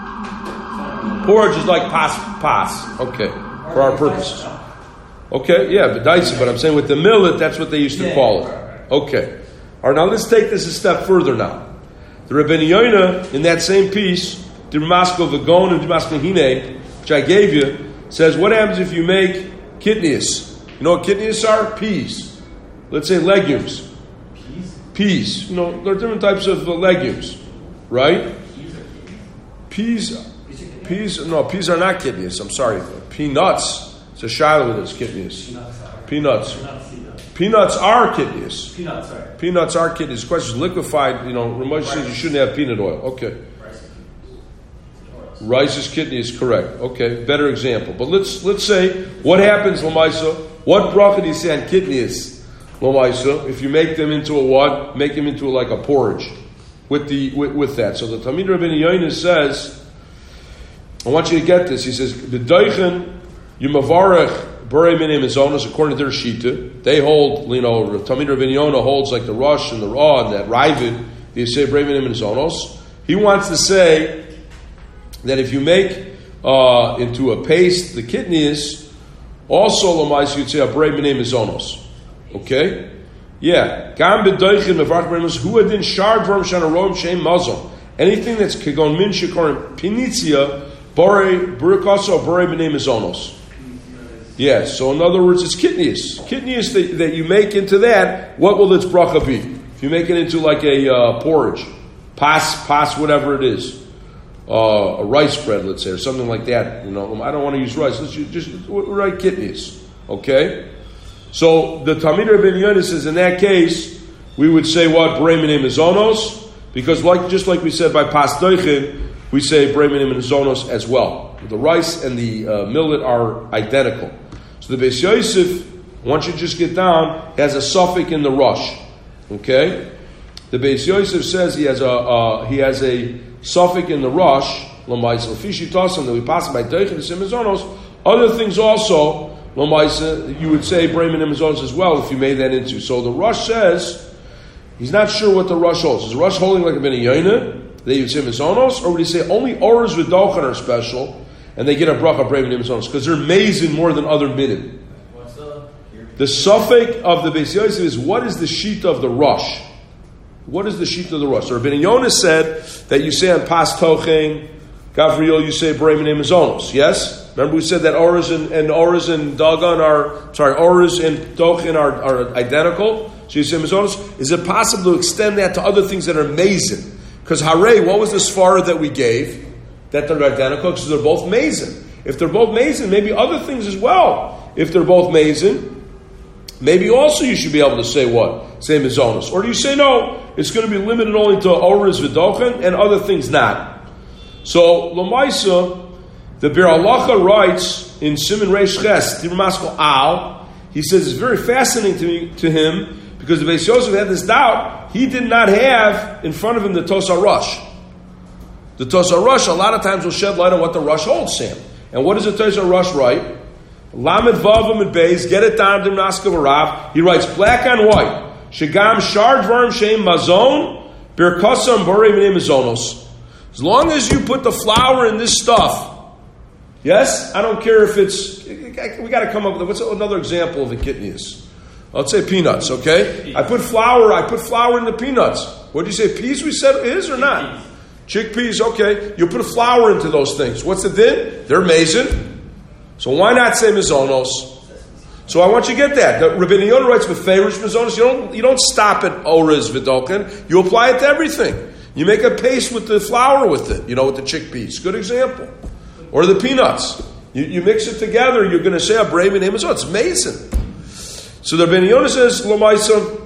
Porridge is like pas, pas. Okay. For our purposes. Okay, yeah, but dicey, but I'm saying with the millet, that's what they used to Yeah, call it. right, right. Okay. All right, now let's take this a step further now. The Rebbeinu Yonah, in that same piece, the Maskil Vagon and Maskil Hine, which I gave you, says, what happens if you make kidneys? You know what kidneys are? Peas. Let's say legumes. Peas? Peas. You know, there are different types of uh, legumes, right? Peas or Peas, kidneys? Is it kidneys? peas, no, peas are not kidneys, I'm sorry. Peanuts. It's a shiloh with those kidneys. Peanuts are. Peanuts. Peanuts, peanuts. Peanuts are kidneys. Peanuts, sorry. Peanuts are kidneys. The question is liquefied, you know, Ramosh says you shouldn't have peanut oil. Okay. Rice is kidneys. Rice's kidney is correct. Okay, better example. But let's let's say, what happens, Lamaisa? What bracha do you say on kidneys, Lamaisa, if you make them into a what? Make them into like a porridge with the with, with that. So the Talmid Rabbeinu Yonah says, I want you to get this. He says, B'deichen Yumavarech Borei Minim Mizonos, according to their Shita, they hold, you know, Talmid Rabbeinu Yonah holds like the Rosh and the Ra and that Ravid, they say Borei Minim Mizonos. He wants to say that if you make uh, into a paste the kidneys, also Lamais you'd say a Borei Minim Mizonos. Okay? Yeah. Gam B'deichen Mevarech Borei Minim Hu Adin Shar Dvarim Shana Roim Shem Mazon. Anything that's Kagon Min Shekor Pinitzia Borei Burakaso Borei Minim Mizonos. Yes, so in other words, it's kidneys. Kidneys that, that you make into that, what will its bracha be? If you make it into like a uh, porridge, pas, pas, whatever it is, uh, a rice bread, let's say, or something like that. You know, I don't want to use rice. Let's use, just write kidneys. Okay? So the Talmid Rabbeinu Yonah says, in that case, we would say what? Borei Minim Mizonos, because like just like we said by pas doichin, we say Borei Minim Mizonos as well. The rice and the uh, millet are identical. So the Beis Yosef, once you just get down, has a suffix in the rush. Okay, the Beis Yosef says he has a uh, he has a suffix in the rush. That we pass by Deichen Simizonos. Other things also, you would say Borei Minim Mizonos as well if you made that into. So the rush says he's not sure what the rush holds. Is the rush holding like a Bnei Yonah? They would say Mizonos, or would he say only Oros with Dochan are special? And they get a bracha Borei Minim Mizonos because they're mazing more than other minim. What's the The suffix of the Beis Yosef is what is the sheet of the rush? What is the sheet of the rush? So Rabbeinu Yonah said that you say on Pas Tochen, Gavriel, you say Borei Minim Mizonos. Yes, remember we said that Oros and, and Oros and Dagan are sorry, Oros and Tochen are, are identical. So you say Mazonos. Is it possible to extend that to other things that are Mazin? Because Hare, what was the svara that we gave? That they're identical because they're both Mazin. If they're both Mazin, maybe other things as well. If they're both Mazin, maybe also you should be able to say what? Say Mazonos. Or do you say no, it's going to be limited only to Orez V'dochen and other things not? So, Lamaisa, the Bir Halacha writes in Siman Reish Ches, Tirmasko Al, he says it's very fascinating to, me, to him because the Beis Yosef had this doubt. He did not have in front of him the Tosar Rush. The Tosar Rush a lot of times will shed light on what the Rush holds, Sam. And what does the Tosar Rush write? Lamed Vav and Beis, get it down to Naska Varav. He writes black on white. Shagam Shar Dvarim Shem Mazon, Birkasam Borei Minei Mazonos. As long as you put the flour in this stuff, yes, I don't care if it's, we got to come up with, what's another example of a kitnius? Let's say peanuts, okay? I put flour, I put flour in the peanuts. What do you say, peas we said is or not? Chickpeas, okay. You put flour into those things. What's the din? They're mazin. So why not say mazonos? So I want you to get that. The Rabbi Yonah writes with favorish mazonos. You don't, you don't stop at orez v'doken. You apply it to everything. You make a paste with the flour with it, you know, with the chickpeas. Good example. Or the peanuts. You, you mix it together, you're going to say a brave name. So it's amazing. So the Ben Yonah says, Lamaisa,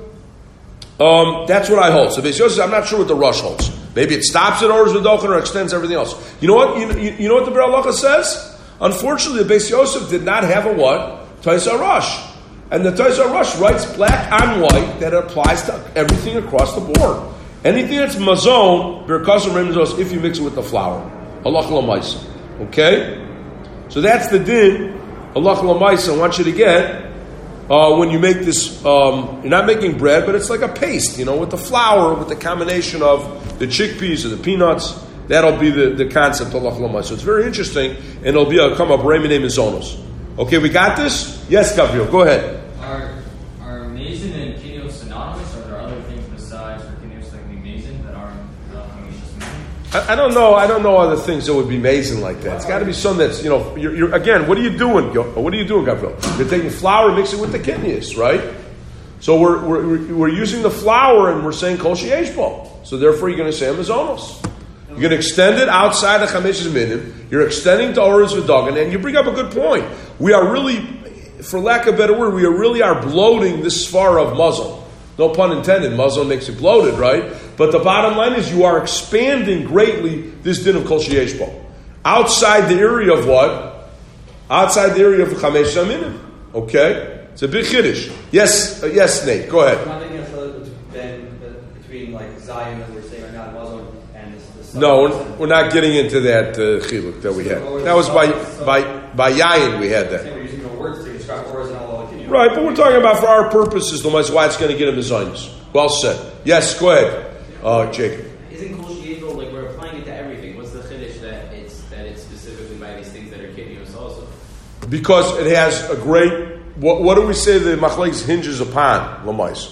um, that's what I hold. So Ben Yonah says, I'm not sure what the rush holds. Maybe it stops at Orez V'dochen or extends everything else. You know what? You, you, you know what the Bir Halacha says? Unfortunately, the Beis Yosef did not have a what? Tosar Rush. And the Tosar Rush writes black on white that applies to everything across the board. Anything that's mazon, birkasam remizos, if you mix it with the flour. Allah l'maisa. Okay? So that's the din, Allah l'maisa, I want you to get, uh, when you make this, um, you're not making bread, but it's like a paste, you know, with the flour, with the combination of the chickpeas or the peanuts. That'll be the, the concept of Allah l'maisa. So it's very interesting, and it'll be a come up, Raymond name is Zonos. Okay, we got this? Yes, Gabriel, go ahead. Are, are mazin and kinios synonymous, or are there other things besides for kinios like mazin that aren't uh, I, I don't know. I don't know other things that would be amazing like that. It's got to be something that's, you know, you're, you're, again, what are you doing? What are you doing, Gabriel? You're taking flour and mixing it with the kidneys, right? So we're, we're, we're using the flour and we're saying kol sheyesh. So therefore you're going to say mazonos. You're going to extend it outside the Chamesh's Minim. You're extending to Orez V'doken, and you bring up a good point. We are really, for lack of a better word, we are really are bloating this svara of muzzle. No pun intended. Muzzle makes it bloated, right? But the bottom line is you are expanding greatly this din of kol sheyesh bo. Outside the area of what? Outside the area of Chamesh's Minim. Okay? It's a big chiddush. Yes, uh, yes, Nate. Go ahead. I think that's been between like Zion that we're saying are not Muslim. No, we're, we're not getting into that uh, chiluk that we had. That was by by by Yayin we had that. We're using the words to describe Orez and all. Right, but we're talking about for our purposes, the why it's going to get him the Zionis. Well said. Yes, go ahead, uh, Jacob. Isn't kol sheyesh like we're applying it to everything? What's the chiddush that it's that it's specifically by these things that are kidneys also? Because it has a great. What, what do we say the machlekes hinges upon? Lamais.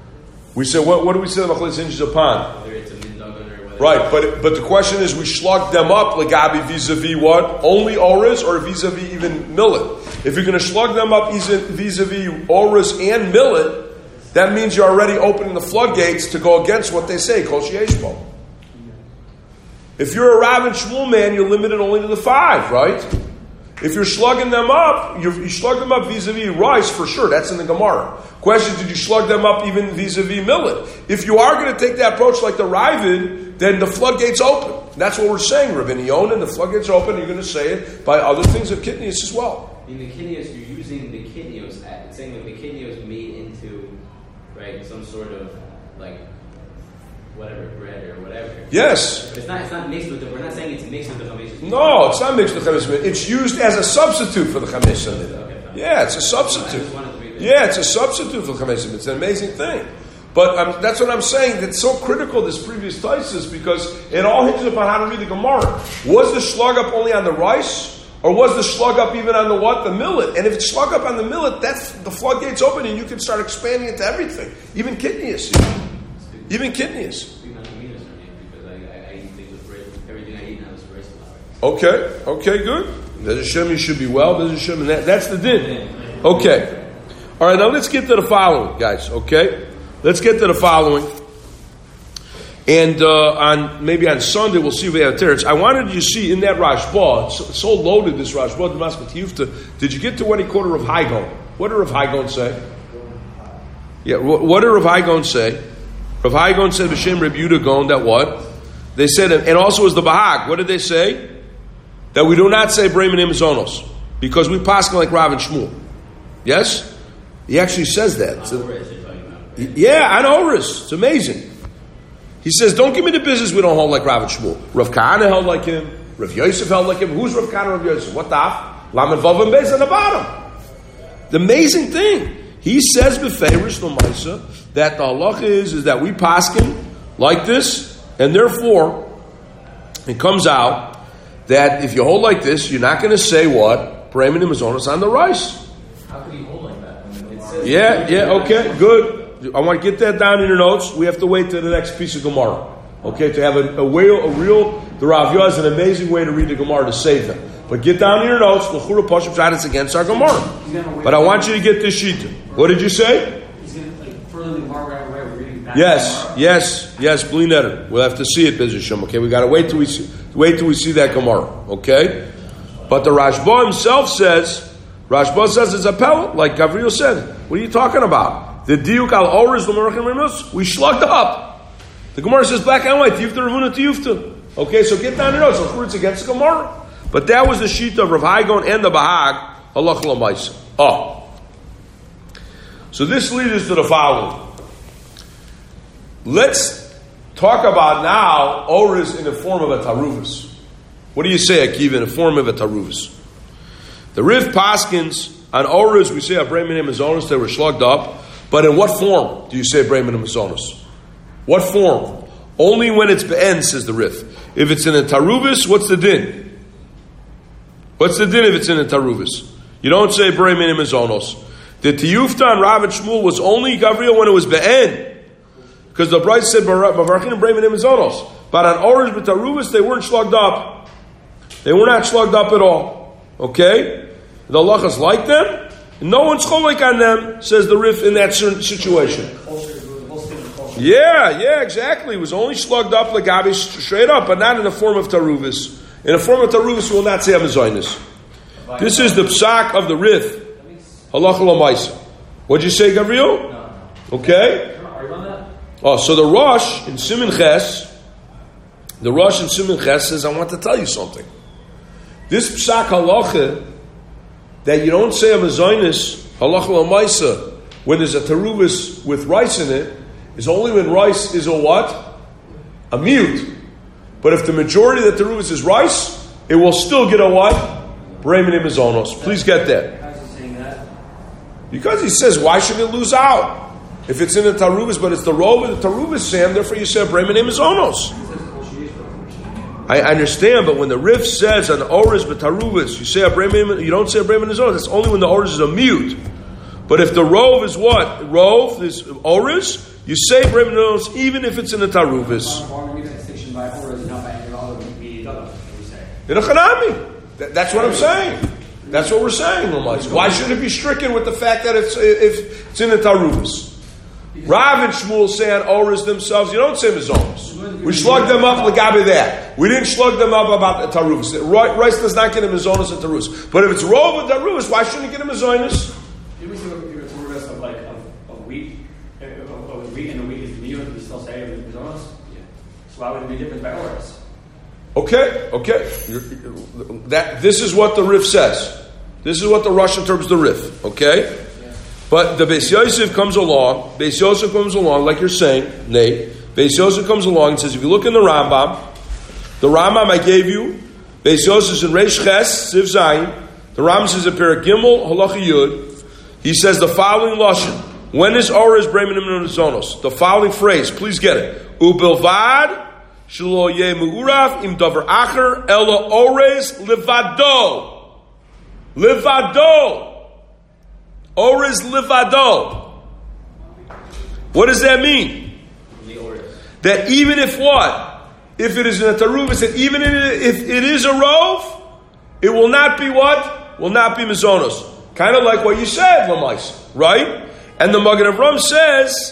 We say what? What do we say the machlekes hinges upon? Whether it's a mindagan or whether. Right, but but the question is, we slug them up legabi vis-a-vis what? Only orez or vis-a-vis even millet? If you're going to slug them up vis-a-vis orez and millet, that means you're already opening the floodgates to go against what they say, kol sheyesh bo. If you're a Rav and Shmuel man, you're limited only to the five, right? If you're slugging them up, you slug them up vis-a-vis rice for sure. That's in the Gemara. Question: did you slug them up even vis-a-vis millet? If you are going to take that approach like the Ravid, then the floodgates open. That's what we're saying, Rabbi Yonah. The floodgates open. You're going to say it by other things of kidneys as well. In the kidneys, you're using the kidneys. It's saying like the kidneys made into right some sort of like whatever bread or whatever. Yes. But it's not. It's not mixed with the. We're not saying it's mixed with the chamesh. No, it's not mixed with the chamesh. It's used as a substitute for the chamesh. Okay, yeah, it's a substitute. Yeah, it's a substitute for the chamesh. It's an amazing thing. But um, that's what I'm saying. That's so critical, this previous taisus, because it all hinges upon how to read the Gemara. Was the slug up only on the rice, or was the slug up even on the what? The millet. And if it's slug up on the millet, that's the floodgates open, and you can start expanding it to everything, even kidneys, even kidneys. Okay, okay, good. There's a Shem, you should be well. There's a Shem, and that, that's the din. Okay. All right, now let's get to the following, guys, okay? let's get to the following. And uh, on maybe on Sunday we'll see if we have teretz. I wanted you to see in that Rashba, it's so, so loaded this Rashba, Damascus Yufta. Did you get to what he quoted Rav Haigon? What did Rav Haigon say? Yeah, what, what did Rav Haigon say? Rav Haigon said B'Shem Reb Yehuda Gon that what? They said, and also as the Bahag, what did they say? That we do not say Bremen Imizonos because we pass like Rav and Shmuel. Yes? He actually says that. So, yeah, I know Oris. It's amazing. He says, don't give me the business we don't hold like Rav and Shmuel. Rav Kahana held like him. Rav Yosef held like him. Who's Rav Kahana Rav Yosef? What daf? Lamed Vav and Beis at the bottom. The amazing thing. He says b'feirish l'maisa that the halacha is, is that we paskin like this, and therefore it comes out that if you hold like this, you're not going to say what? Bremen Imizonos on the rice. How could he hold like that? I mean, it says Yeah, yeah, okay, good. I want to get that down in your notes. We have to wait to the next piece of Gemara. Okay, to have a, a, real, a real, the Rav Yah is an amazing way to read the Gemara to save them. But get down in your notes, L'chura Pashup Shad, it's against our Gemara. But I want you to get this sheet. What did you say? He's going to like, further the Gemara right away. We're reading back. Yes, yes, yes, Bli Neder. We'll have to see it, Be'ez Hashem. Okay, we got to wait till we see, wait till we see that Gemara. Okay, but the Rashba himself says, Rashba says it's a pellet, like Gabriel said. What are you talking about? The diuk al oris l'merachim remus. We slugged up. The Gemara says black and white. Tiyufta Ravuna Tiyufta. Okay, so get down your notes. So it's against the Gemara. But that was the sheet of Rav Haigon and the Bahag. Halach l'maisa. Oh. So this leads us to the following. Let's talk about now oris in the form of a taruvus. What do you say, Akiva, in the form of a taruvus? The Riv Paskins on oris, we say a bremen and mazonos, they were slugged up. But in what form do you say bremen and mazonos? What form? Only when it's be'en, says the Rif. If it's in a taruvus, what's the din? What's the din if it's in a taruvus? You don't say bremen and mazonos. The tiyufta on Rav and Shmuel was only Gabriel when it was be'en. Because the Bride said, Bavarchin and bremen and mazonos. But on orange but taruvus, they weren't slugged up. They were not slugged up at all. Okay? The halachas like them. No one's cholik on them, says the Rif in that certain situation. Yeah, yeah, exactly. It was only slugged up like Gabi straight up, but not in the form of taruvis. In the form of taruvis, we will not say amazoinus. This is the psak of the Rif. Halacha l'maisa. What'd you say, Gabriel? Okay. Oh, so the Rosh in Siman Ches, the Rosh in Siman Ches says, I want to tell you something. This psak halacha, that you don't say a mazoinus, halacha l'maisa, when there's a taruvis with rice in it, is only when rice is a what? A mute. But if the majority of the taruvis is rice, it will still get a what? Bremen and mazonos. Please get that. How is he saying that? Because he says, why should it lose out? If it's in the taruvis, but it's the rove of the taruvis, Sam, therefore you say Bremen and mazonos. I understand, but when the Rif says an oris b'taruvis, you say a bremen, you don't say a bremen is oris. That's only when the oris is a mute. But if the rove is what? Rove is oris, you say bremen is oris even if it's in the taruvis. In a chanami. That's what I'm saying. That's what we're saying, Ramais. Why should it be stricken with the fact that it's if it's in the taruvis? Rav and Shmuel say on oris themselves, you don't say mazonos. We slugged them up legabe that. We didn't slug them up about the taruvus. Rice does not get a mazonos and taruvus. But if it's rov and taruvus, why shouldn't it get a mazonos? If it's a taruvus of like of, of wheat, of, of wheat and the wheat is the meal, we still say mazonos. Yeah. So why would it be different by oris? Okay, okay. That this is what the Rif says. This is what the Russian terms the Rif. Okay. But the Beis Yosef comes along, Beis Yosef comes along, like you're saying, Nate, Beis Yosef comes along and says, if you look in the Rambam, the Rambam I gave you, Beis Yosef is in Reish Ches, Siv Zayin, the Rambam says in Perek Gimel, Halacha Yud, he says the following Lashon, when is Ores Bremen and Zonos? The following phrase, please get it. Ubilvad, Shelo Yeh Me'urav, Im Davar Acher, Ela Ores Levado. Levado. Oris livado. What does that mean? That even if what? If it is in a taruvus, that even if it is a rove, it will not be what? Will not be mazonos. Kind of like what you said, Lamais, right? And the Magen Avram says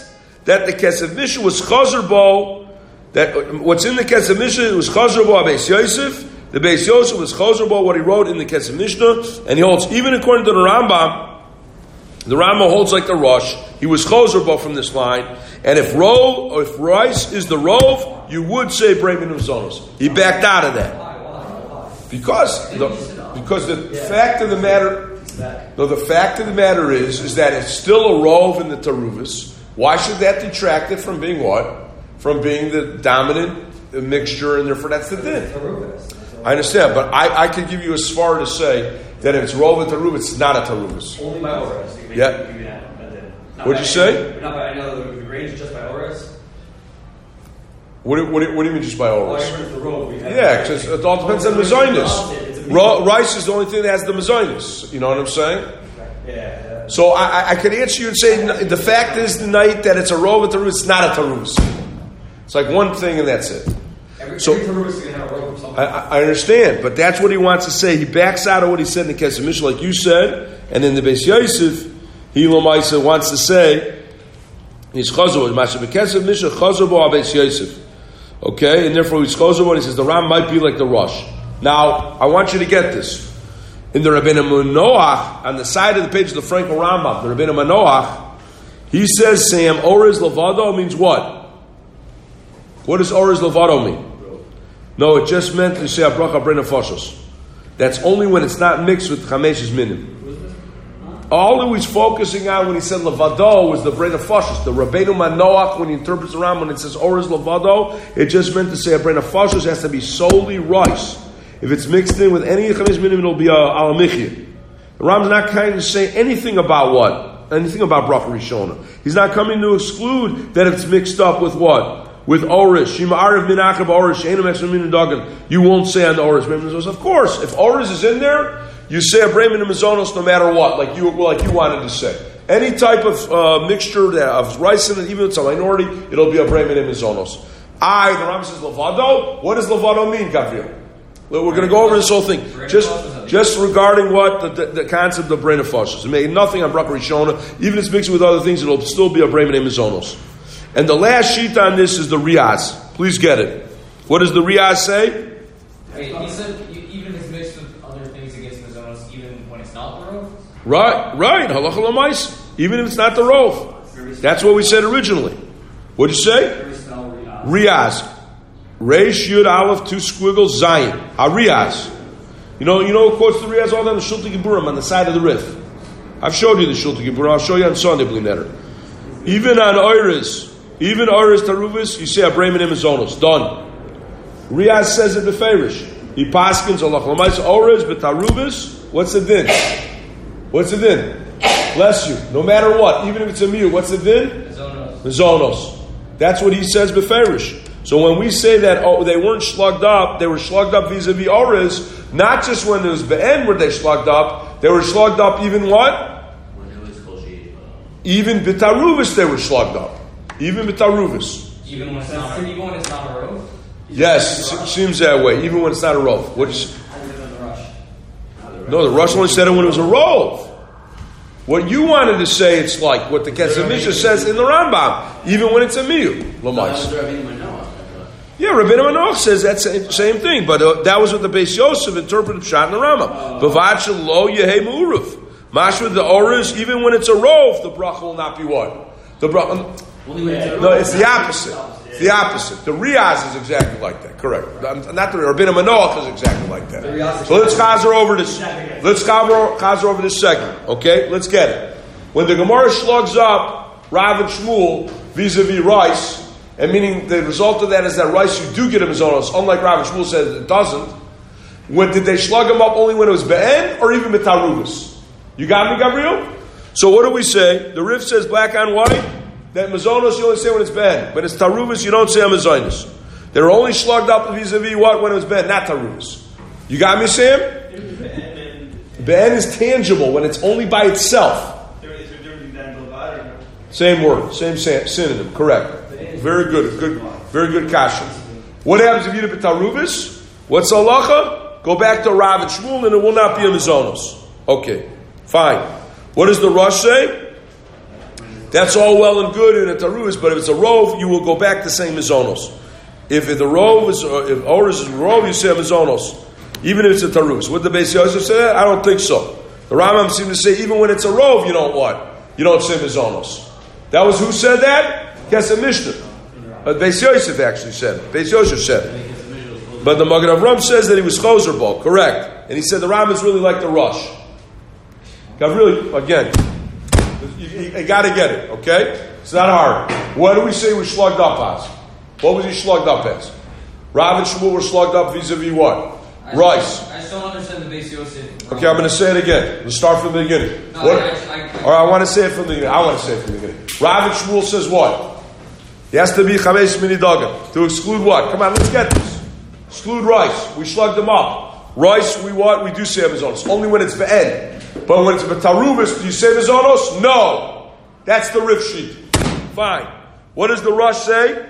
that the Kesef Mishnah was Chazer Bo, that what's in the Kesef Mishnah was Chazer Bo Beis Yosef. The Beis Yosef was Chazer Bo, what he wrote in the Kesef Mishnah, and he holds, even according to the Rambam, the Rambam holds like the Rosh. He was Chazer Bo from this line, and if rov, or if rice is the rov, you would say Bremen Zonos. He backed out of that. Because the, because the fact of the matter, no, the fact of the matter is, is that it's still a rov in the Taruvis. Why should that detract it from being what? From being the dominant mixture, and therefore that's the din. I understand, but I, I could give you a svar to say that if it's rov and Taruvis, it's not a Taruvis. Only by Oris. Yeah. What'd you say? Not by, I know the range is just by Oris. What do, what, do, what do you mean just by Oris? Oh, Yeah, because it all depends on the Mazonis. Ro- rice is the only thing that has the Mazonis. You know what I'm saying? Yeah. yeah. So I, I could answer you and say the fact is the night that it's a rov and Taruvis, it's not a Taruvis. It's like one thing and that's it. Every, So- every Taruvis is going to have a rope or something. I, I understand, but that's what he wants to say. He backs out of what he said in the Kesef Mishnah, like you said, and in the Beis Yosef, he Lamaisa wants to say he's Chazer, Masha Kesef Mishnah Chazer Bo Beis Yosef. Okay, and therefore he's Chazer Bo. He says the Ram might be like the Rosh. Now I want you to get this. In the Rabbeinu Manoach, on the side of the page of the Frankel Rambam, the Rabbeinu Manoach, he says Sam Oriz Levado means what? What does Oriz Levado mean? No, it just meant to say a bracha b'nei nefashos. That's only when it's not mixed with chamesh's minim. All he was focusing on when he said levado was the b'nei nefashos. The Rabbeinu Manoach, when he interprets around when it says oriz levado, it just meant to say a b'nei nefashos has to be solely rice. If it's mixed in with any chamesh's minim, it'll be a al michya. The Ram's not kind to say anything about what, anything about bracha rishona. He's not coming to exclude that it's mixed up with what. With Orish, Shima Arav Minachav Orish, Ainam Examin Dagan, you won't say on the Orish Bremen Mazonos. Of course, if Orish is in there, you say a Bremen Mazonos no matter what, like you like you wanted to say. Any type of uh, mixture that, of rice in it, even if it's a minority, it'll be a Bremen Mazonos. I, the Ram says Levado. What does Levado mean, Gabriel? We're going to go over this whole thing. Just, just regarding what the, the, the concept of Bremen Nefashos. It made nothing on Bracha Rishona. Even if it's mixed with other things, it'll still be a Bremen Mazonos. And the last sheet on this is the Riaz. Please get it. What does the Riaz say? Wait, he said you, even if it's mixed with other things against Mazonos, even when it's not the rov? Right, right. Halacha l'mais. Even if it's not the rov. That's what we said originally. What'd you say? Riaz. Reish Yud Aleph two squiggles Zayin. A Riaz. You know, you know who quotes the Riaz all the time? The Shulti Geburim on the side of the Rif. I've showed you the Shulti Geburim. I'll show you on Sunday, Blinetter. Even on Oiris. Even Oris Taruvis, you say a Bremen Mazonos. Done. Riaz says it beferish. He paskins Allah Lamaisa Oris Betaruvis. What's the din? What's the din? Bless you. No matter what, even if it's a meal, what's the din? Mazonos. Mazonos. That's what he says beferish. So when we say that oh, they weren't slugged up, they were slugged up vis-a-vis Oris, not just when it was Be'en were they slugged up, they were slugged up even what? When it was kol sheyesh. Even Betaruvis they were slugged up. Even Betaruvis. Even when it's not, even when it's not a rov? Yes, it seems that way. Even when it's not a rov. Which no, the Rush only said it when it was a rov. What you wanted to say, it's like what the Kesef Mishnah says in the Rambam. Even when it's a meal, Lamais. Yeah, Rabbeinu Manoach says that same, same thing, but uh, that was what the Beis Yosef interpreted Pshat in the Rambam. Bavach lo yehei mu'uruf. Mashma the Oris, even when it's a rov, the bracha will not be what? The bracha. No, it's the opposite. It's the opposite. The Riaz is exactly like that. Correct. Not the Rabbeinu Manoach is exactly like that. So let's chazer over this. Let's chazer over this segment. Okay, let's get it. When the Gemara slugs up Rav and Shmuel vis-a-vis rice, and meaning the result of that is that rice you do get a mazonos, unlike Rav and Shmuel says it doesn't. When did they slug him up only when it was be'en or even betarubis? You got me, Gabriel? So what do we say? The Rif says black on white. That mazonos you only say when it's ben. When it's taruvus, you don't say a mazonos. They're only slugged up vis-a-vis what when it was ben, not taruvus. You got me, Sam? Ben is tangible when it's only by itself. Same word, same synonym, correct. Very good, good, very good kasha. What happens if you do taruvus? What's halacha? Go back to Rav and Shmuel, and it will not be a mazonos. Okay, fine. What does the Rosh say? That's all well and good in a Tarus, but if it's a Rov, you will go back to saying Mizonos. If the Rov is, uh, if Oris is Rov, you say Mizonos. Even if it's a Tarus. Would the Beis Yosef say that? I don't think so. The Rambam seems to say even when it's a Rov, you don't what? You don't say Mizonos. That was who said that? Kesef Mishnah. But Beis Yosef actually said it. Beis Yosef said it. But the Magen Avram says that he was Choserbal, correct. And he said the Rambam is really like the Rush. Got really, again, you, you, you got to get it, okay? It's not hard. What do we say we're slugged up as? What was he slugged up as? Rav and Shmuel were slugged up vis-a-vis what? I Rice. Still, I still don't understand the Beis Yosef. Okay, I'm going to say it again. Let's start from the beginning. No, What? I, I, I, All right, I want to say it from the beginning. I want to say it from the beginning. Rav and Shmuel says what? He has to be chamesh mini dagim. To exclude what? Come on, let's get this. Exclude rice. We slugged them up. Rice, we what? We do say mizonos. Only when it's be'en. But when it's betarubis, do you say mizonos? No. That's the rif sheet. Fine. What does the Rush say?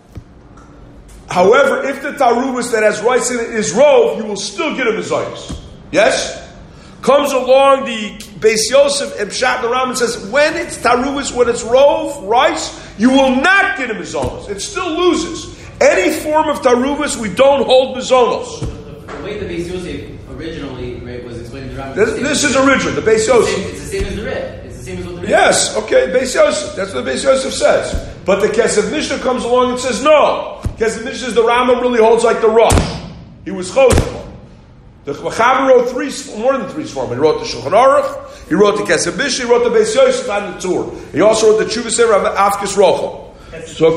However, if the tarubis that has rice in it is rov, you will still get a mizonos. Yes? Comes along the Beis Yosef and Pshat the Rambam says, when it's tarubis, when it's rov, rice, you will not get a mizonos. It still loses. Any form of tarubis, we don't hold mizonos. The way the Beis Yosef originally right, was explained to the Rambam. This, this is original, the Beis Yosef. It's the same as the Rid. It's the same as what the Rid. Yes, okay, Beis Yosef. That's what the Beis Yosef says. But the Kesef Mishnah comes along and says, no. Kesef Mishnah says the Rambam really holds like the Rush. He was Choserbal. The Mechaber wrote three, more than three Svarim. He wrote the Shulchan Aruch, he wrote the Kesef Mishnah, he wrote the Beis Yosef on the Tur. He also wrote the Tshuva Sefer of Afkes Rochel. So,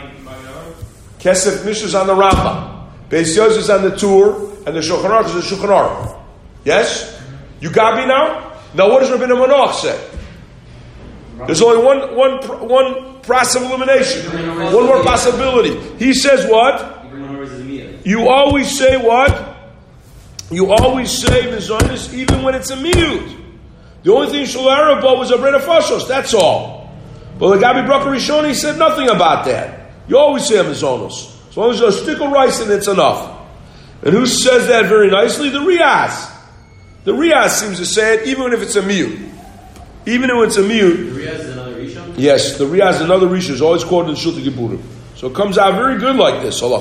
Kesef Mishnah is on the Rambam. Beis Yosef is on the Tur, and the Shulchan Aruch is the Shulchan Aruch. Yes? You got me now? Now what does Rabbeinu Manoach say? There's only one, one, one process of elimination. One more possibility. He says what? You always say what? You always say mizonos even when it's a miut. The only thing Shalom about was a Breda Fashos. That's all. But the Gabi Bracha Rishon, he said nothing about that. You always say mizonos. As long as you stick of rice in, it's enough. And who says that very nicely? The Riaz. The Riaz seems to say it even if it's a miut. Even if it's a miut. The Riaz is another Rishon? Yes, the Riaz is another Rishon. It's always quoted in Shulti Geburim. So it comes out very good like this. Okay?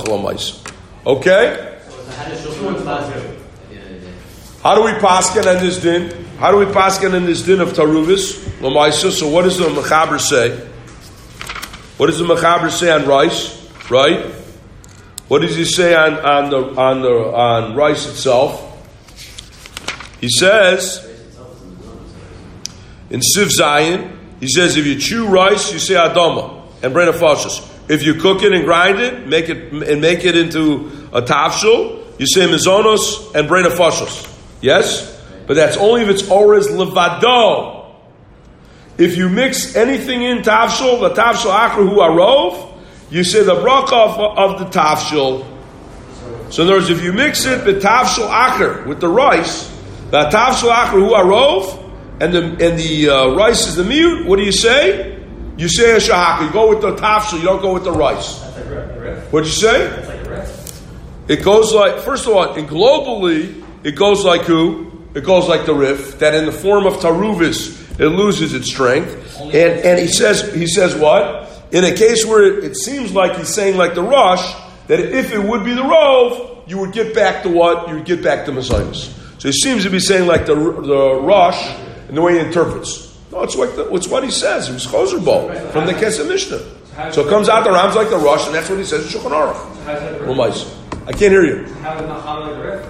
So how does Shulchan Aruch How do we paskin on this din? How do we paskin on this din of Taruvis? Lamaisa. So what does the Mechaber say? What does the Mechaber say on rice? Right? What does he say on, on the on the on rice itself? He says in Siv Zayin, he says if you chew rice, you say Adama and Breda Fashos. If you cook it and grind it, make it and make it into a tafshil, you say Mizonos and Breda Fashos. Yes? But that's only if it's Orez Levado. If you mix anything in tafshil, the tafshil akru hu arov, you say the bracha of, of the tafshil. So in other words, if you mix it with tafshil akr, with the rice, the tafshil akr hu arov, and the and the uh, rice is the miut, what do you say? You say a shahak. You go with the tafshil, you don't go with the rice. That's like riff. What'd you say? That's like riff. It goes like, first of all, in globally, it goes like who? It goes like the rif, that in the form of taruvis, it loses its strength. And and he says, he says what? In a case where it, it seems like he's saying like the Rush, that if it would be the Rov, you would get back to what? You would get back to Messiahs. So he seems to be saying like the the Rush in the way he interprets. No, it's like the, it's what he says. It was Choserbal from the Kesef Mishnah. So it comes out the Ram's like the Rush, and that's what he says in Shulchan Aruch. I can't hear you. How is Nachal like riff?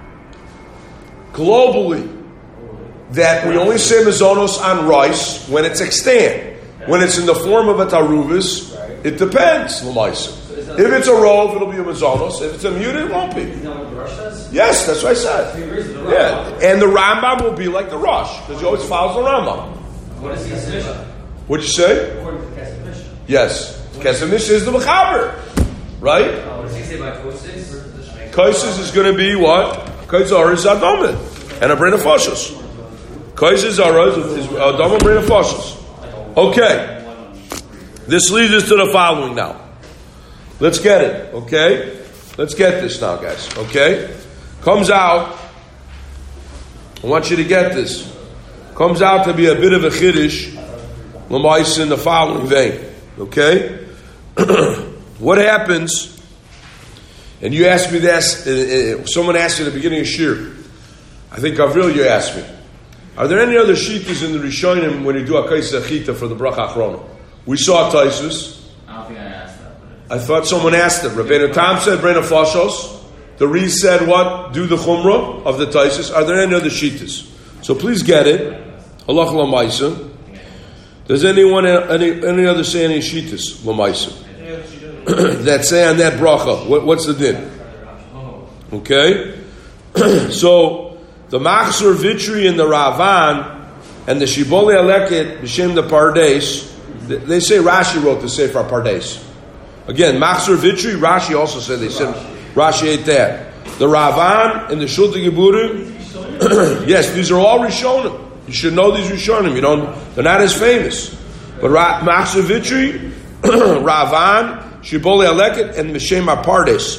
Globally, that we only say mizonos on rice when it's extant. When it's in the form of a taruvis, it depends. If it's a rov, it'll be a mizonos. If it's a mute, it won't be. Isn't that what the Rush says? Yes, that's what I said. Yeah, and the Rambam will be like the Rush because he always follows the Rambam. What is the Mishnah? What'd you say? According to Kesef Mishnah. Yes, Kesef Mishnah is the Mechaber, right? uh, what does he say about Kosis? Kosis is going to be what? Kosis is Adomin and a Breda Fashos. Kosis is Adomin and Breda Fashos. Okay. This leads us to the following now. Let's get it, okay? Let's get this now, guys, okay? Comes out, I want you to get this, comes out to be a bit of a chiddush Lamais in the following vein. Okay? What happens, and you asked me this, uh, uh, someone asked you at the beginning of Shir, I think Gavril, you asked me, are there any other shittas in the Rishonim when you do a kaisa chita for the bracha achrona? We saw Taisus. I don't think I asked that. But I thought someone asked it. Rabbeinu Tam said, Brena Fashos. The Riz said, what? Do the chumrah of the Taisus. Are there any other shittas? So please get it. Halach l'maisa. Does anyone, any, any other say any shittas l'maisa? That say on that bracha. What, what's the din? Okay? So, the Machzor Vitri and the Ravan and the Shibbolei Aleket B'Shem the Pardes, they say Rashi wrote the Sefer Pardes. Again, Machzor Vitri, Rashi also said they said Rashi ate that. The Ravan and the Shulti Geburim, yes, these are all Rishonim. You should know these Rishonim. You don't, they're not as famous. But Ra, Machzor Vitri, Ravan, Shibbolei Aleket, and B'Shem Pardes.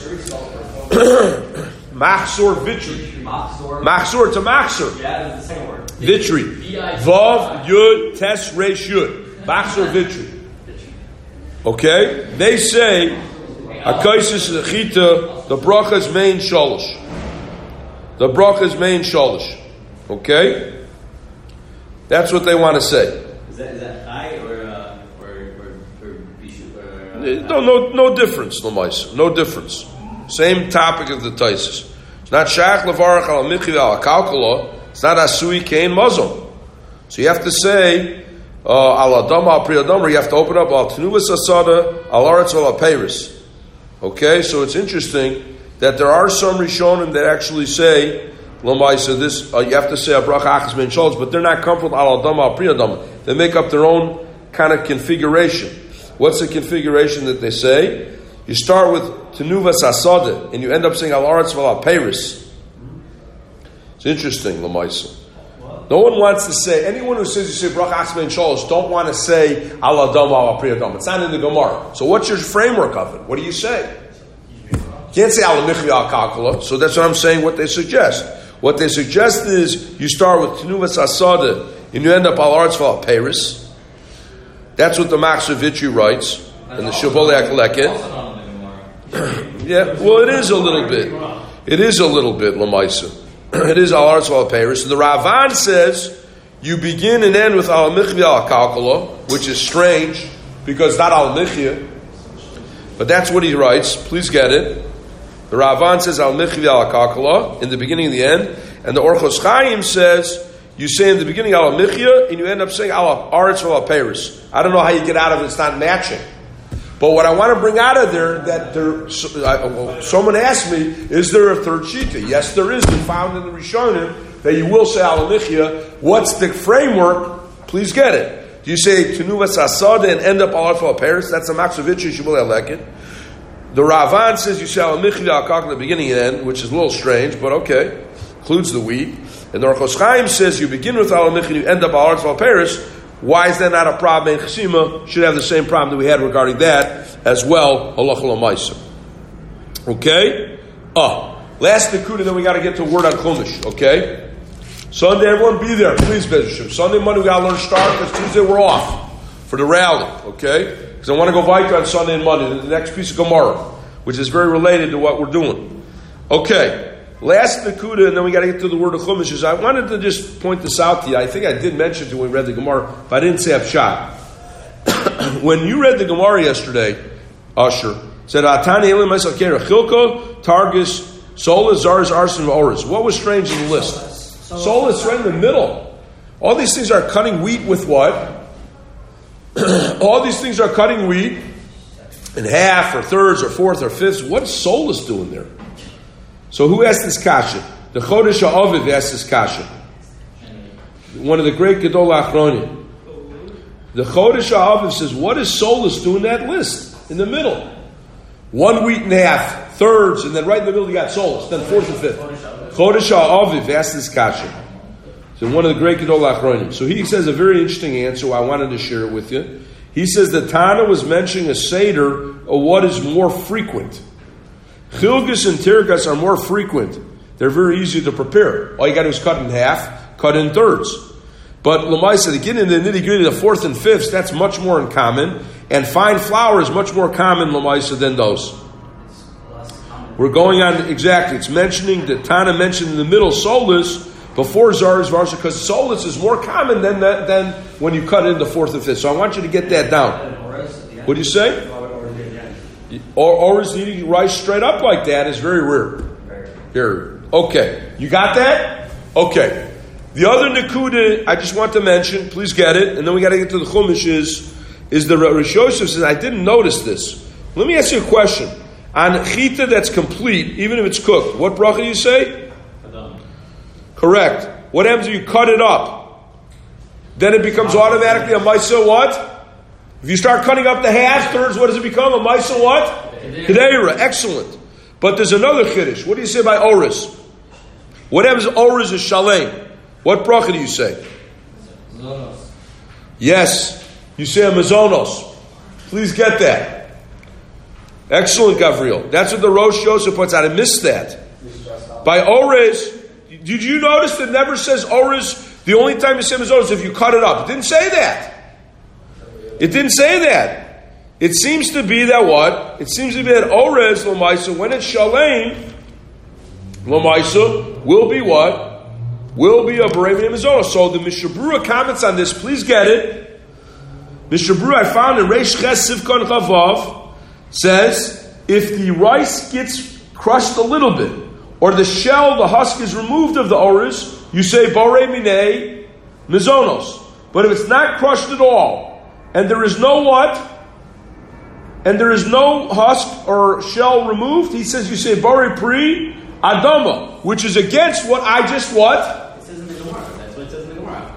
Machzor Vitri. Machzor to Machzor. Yeah, that's the second word. Vitri. Vav, Yud, Tes, Resh, Yud. Machzor Vitri. Okay? They say, Akaisis Chita, the bracha's main sholosh. The bracha's main sholosh. Okay? That's what they want to say. Is that, is that I or, uh, or, or, or, or uh, No, no, no difference, Lamaisa. No difference. Same topic of the Taisis. It's not Shach Levarach al Michi al Kalkula. It's not Asui Kain Mazon. So you have to say al Adam al Pri Adam, or you have to open up al Tenuvas Asada al Aretz al Peiris. Okay, so it's interesting that there are some Rishonim that actually say Lamaisa this. Uh, you have to say a bracha achas ben shalosh, but they're not comfortable al Adam al Pri Adam. They make up their own kind of configuration. What's the configuration that they say? You start with Tenuvas Asada, and you end up saying Al Aretz Val Peiris. It's interesting, Lamaisa. No one wants to say, anyone who says you say Bracha Achas Ben Shalosh don't want to say Al Adam Al Pri Adam. It's not in the Gemara. So what's your framework of it? What do you say? You can't say Al Michvi Al Kalkula. So that's what I'm saying, what they suggest. What they suggest is you start with Tenuvas Asada, and you end up Al Aretz Val Peiris. That's what the Machzor Vitri writes, and the Shibbolei Leket. Yeah, well, it is a little bit. It is a little bit, Lamaisa. It is Al Aretz Val Peiris. The Ravan says you begin and end with Al Michvi Al Kalkula, which is strange because not Al Michya. But that's what he writes. Please get it. The Ravan says Al Michvi Al Kalkula in the beginning and the end, and the Orchos Chaim says you say in the beginning Al Michya and you end up saying Al Aretz Val Peiris. I don't know how you get out of it. It's not matching. But what I want to bring out of there, that there, uh, someone asked me, is there a third shita? Yes, there is. It's found in the Rishonim that you will say Al Michya. What's the framework? Please get it. Do you say Tenuvas Asada and end up Al Aretz Peiris? That's a Machzor Vitri Shibbolei Aleket. The Ravan says you say Al Michya Al Kalkula at the beginning and end, which is a little strange, but okay. Includes the wheat. And the Orchos Chaim says you begin with Al Michya and you end up Al Aretz Peiris. Why is that not a problem? And Chesima should have the same problem that we had regarding that as well. Halacha l'maisa. Okay? Oh, last Nakuda, then we got to get to a word on Chumash. Okay? Sunday, everyone be there. Please, Bezashim. Sunday, Monday, we got to learn start because Tuesday we're off for the rally. Okay? Because I want to go Vayta on Sunday and Monday. The next piece of Gemara, which is very related to what we're doing. Okay. Last Nakuda, and then we got to get to the word of Chumash, is I wanted to just point this out to you. I think I did mention it when we read the Gemara, but I didn't say Pshat. When you read the Gemara yesterday, Usher, said, Atani Elim Esal Kera, Chilko, Targis, Solas, Zaris, Arson, Oris. What was strange in the list? Solas right in the middle. All these things are cutting wheat with what? All these things are cutting wheat in half, or thirds, or fourths, or fifths. What's Solas doing there? So who asked this kasha? The Chodesh HaAviv asked this kasha. One of the great Gedol Achronim. The Chodesh HaAviv says, what is Solus doing that list? In the middle. One wheat and a half, thirds, and then right in the middle you got Solus, then fourth and fifth. Chodesh HaAviv asked this kasha. So one of the great Gedol Achronim. So he says a very interesting answer, I wanted to share it with you. He says that Tana was mentioning a Seder of what is more frequent. Chilgus and tirgas are more frequent. They're very easy to prepare. All you got to do is cut in half, cut in thirds. But Lamaisa, to get into the nitty gritty, the fourth and fifths, that's much more in common. And fine flour is much more common, Lamaisa, than those. We're going on, exactly. It's mentioning, that Tana mentioned in the middle, Solus, before Zara's Varsha, because Solus is more common than that, than when you cut it into fourth and fifth. So I want you to get that down. What do you say? Or, or is eating rice straight up like that is very rare. Here. Okay. You got that? Okay. The other Nakuda I just want to mention, please get it, and then we got to get to the Chumash, is, is the Rosh Yosef says, I didn't notice this. Let me ask you a question. On chita that's complete, even if it's cooked, what bracha do you say? Correct. What happens if you cut it up? Then it becomes automatically a Maisa what? If you start cutting up the halves, thirds, what does it become? A Maisa what? Kedeira. Excellent. But there's another Kiddush. What do you say by Oris? What happens if Oris is Shalem? What bracha do you say? Mazonos. Yes. You say a Mazonos. Please get that. Excellent, Gavriel. That's what the Rosh Yosef puts out. I missed that. By Oris, did you notice that it never says Oris? The only time you say Mazonos is if you cut it up. It didn't say that. It didn't say that. It seems to be that what? It seems to be that Orez Lamaisa, when it's Shalem, Lamaisa will be what? Will be a Bereim Mazonos. So the Mishabura comments on this, please get it. Mishabura I found in Reish Ches Sivkon Chavav says, if the rice gets crushed a little bit, or the shell, the husk is removed of the Orez, you say Borei Minei Mazonos. But if it's not crushed at all, and there is no what? And there is no husk or shell removed, he says you say Borei Pri Adama, which is against what I just what? It says in the Gemara. That's what it says in the Gemara.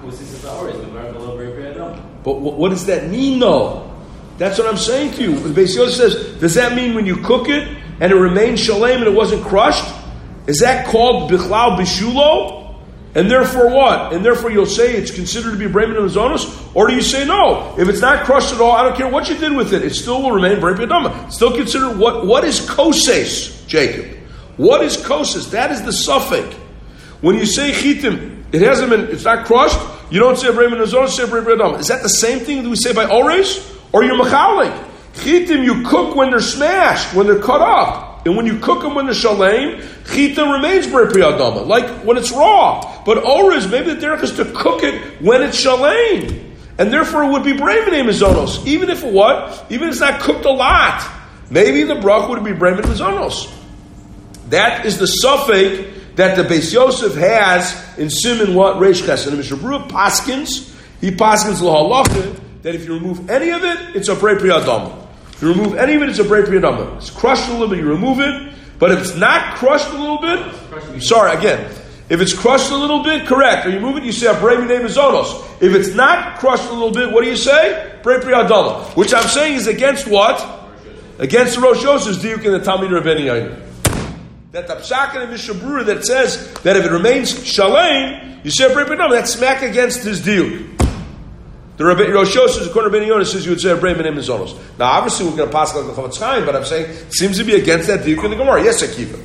But what, what does that mean though? That's what I'm saying to you. The Beis Yosef says, does that mean when you cook it and it remains shalem and it wasn't crushed? Is that called bichlal bishulo? And therefore what? And therefore you'll say it's considered to be Bremen and Mazonos? Or do you say no? If it's not crushed at all, I don't care what you did with it, it still will remain Bremen Adama. Still considered what, what is koses, Jacob? What is koses? That is the suffix. When you say chitim, it hasn't been, it's not crushed, you don't say Bremen and Mazonos, say Bremen Adama. Is that the same thing that we say by Ores? Or you're machalik? Chitim you cook when they're smashed, when they're cut up. And when you cook them when they're shalem, chita remains b'rei pri adama, like when it's raw. But orez, maybe the derech is to cook it when it's shalem, and therefore it would be b'rei minei mazonos. Even if what? Even if it's not cooked a lot, maybe the brach would be b'rei minei mazonos. That is the suffix that the Beis Yosef has in Siman what Reish Ches. And the Mishnah Berurah paskins, he paskins l'halacha that if you remove any of it, it's a b'rei pri adama. If you remove any of it, it's a Brei Pri Adama. It's crushed a little bit, you remove it. But if it's not crushed a little bit, sorry, again, if it's crushed a little bit, correct. Or you move it, you say a Brei Minei Mazonos. If it's not crushed a little bit, what do you say? Brei Pri Adama. Which I'm saying is against what? Against the Rosh Yosef's diuk in the Talmid Rabbeinu Yainer. That the Psak in the Mishnah Berurah that says that if it remains shalem, you say a Brei Pri Adama. That's smack against his diuk. The Rabbi Rosh Yosef, according to Rabbeinu Yonah, says you would say a Brei Minei Mazonos. Now, obviously, we're going to pass like the Chavetz Chaim, but I'm saying it seems to be against that diuk in the Gemara. Yes, Akiva.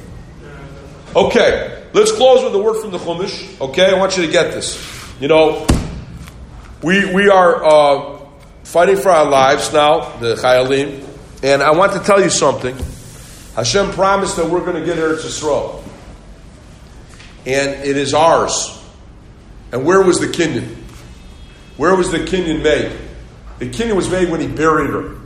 Okay, let's close with a word from the Chumash. Okay, I want you to get this. You know, we we are uh, fighting for our lives now, the Chayalim, and I want to tell you something. Hashem promised that we're going to get Eretz Yisrael, and it is ours. And where was the Kinyan? Where was the Kinyan made? The Kinyan was made when he buried her.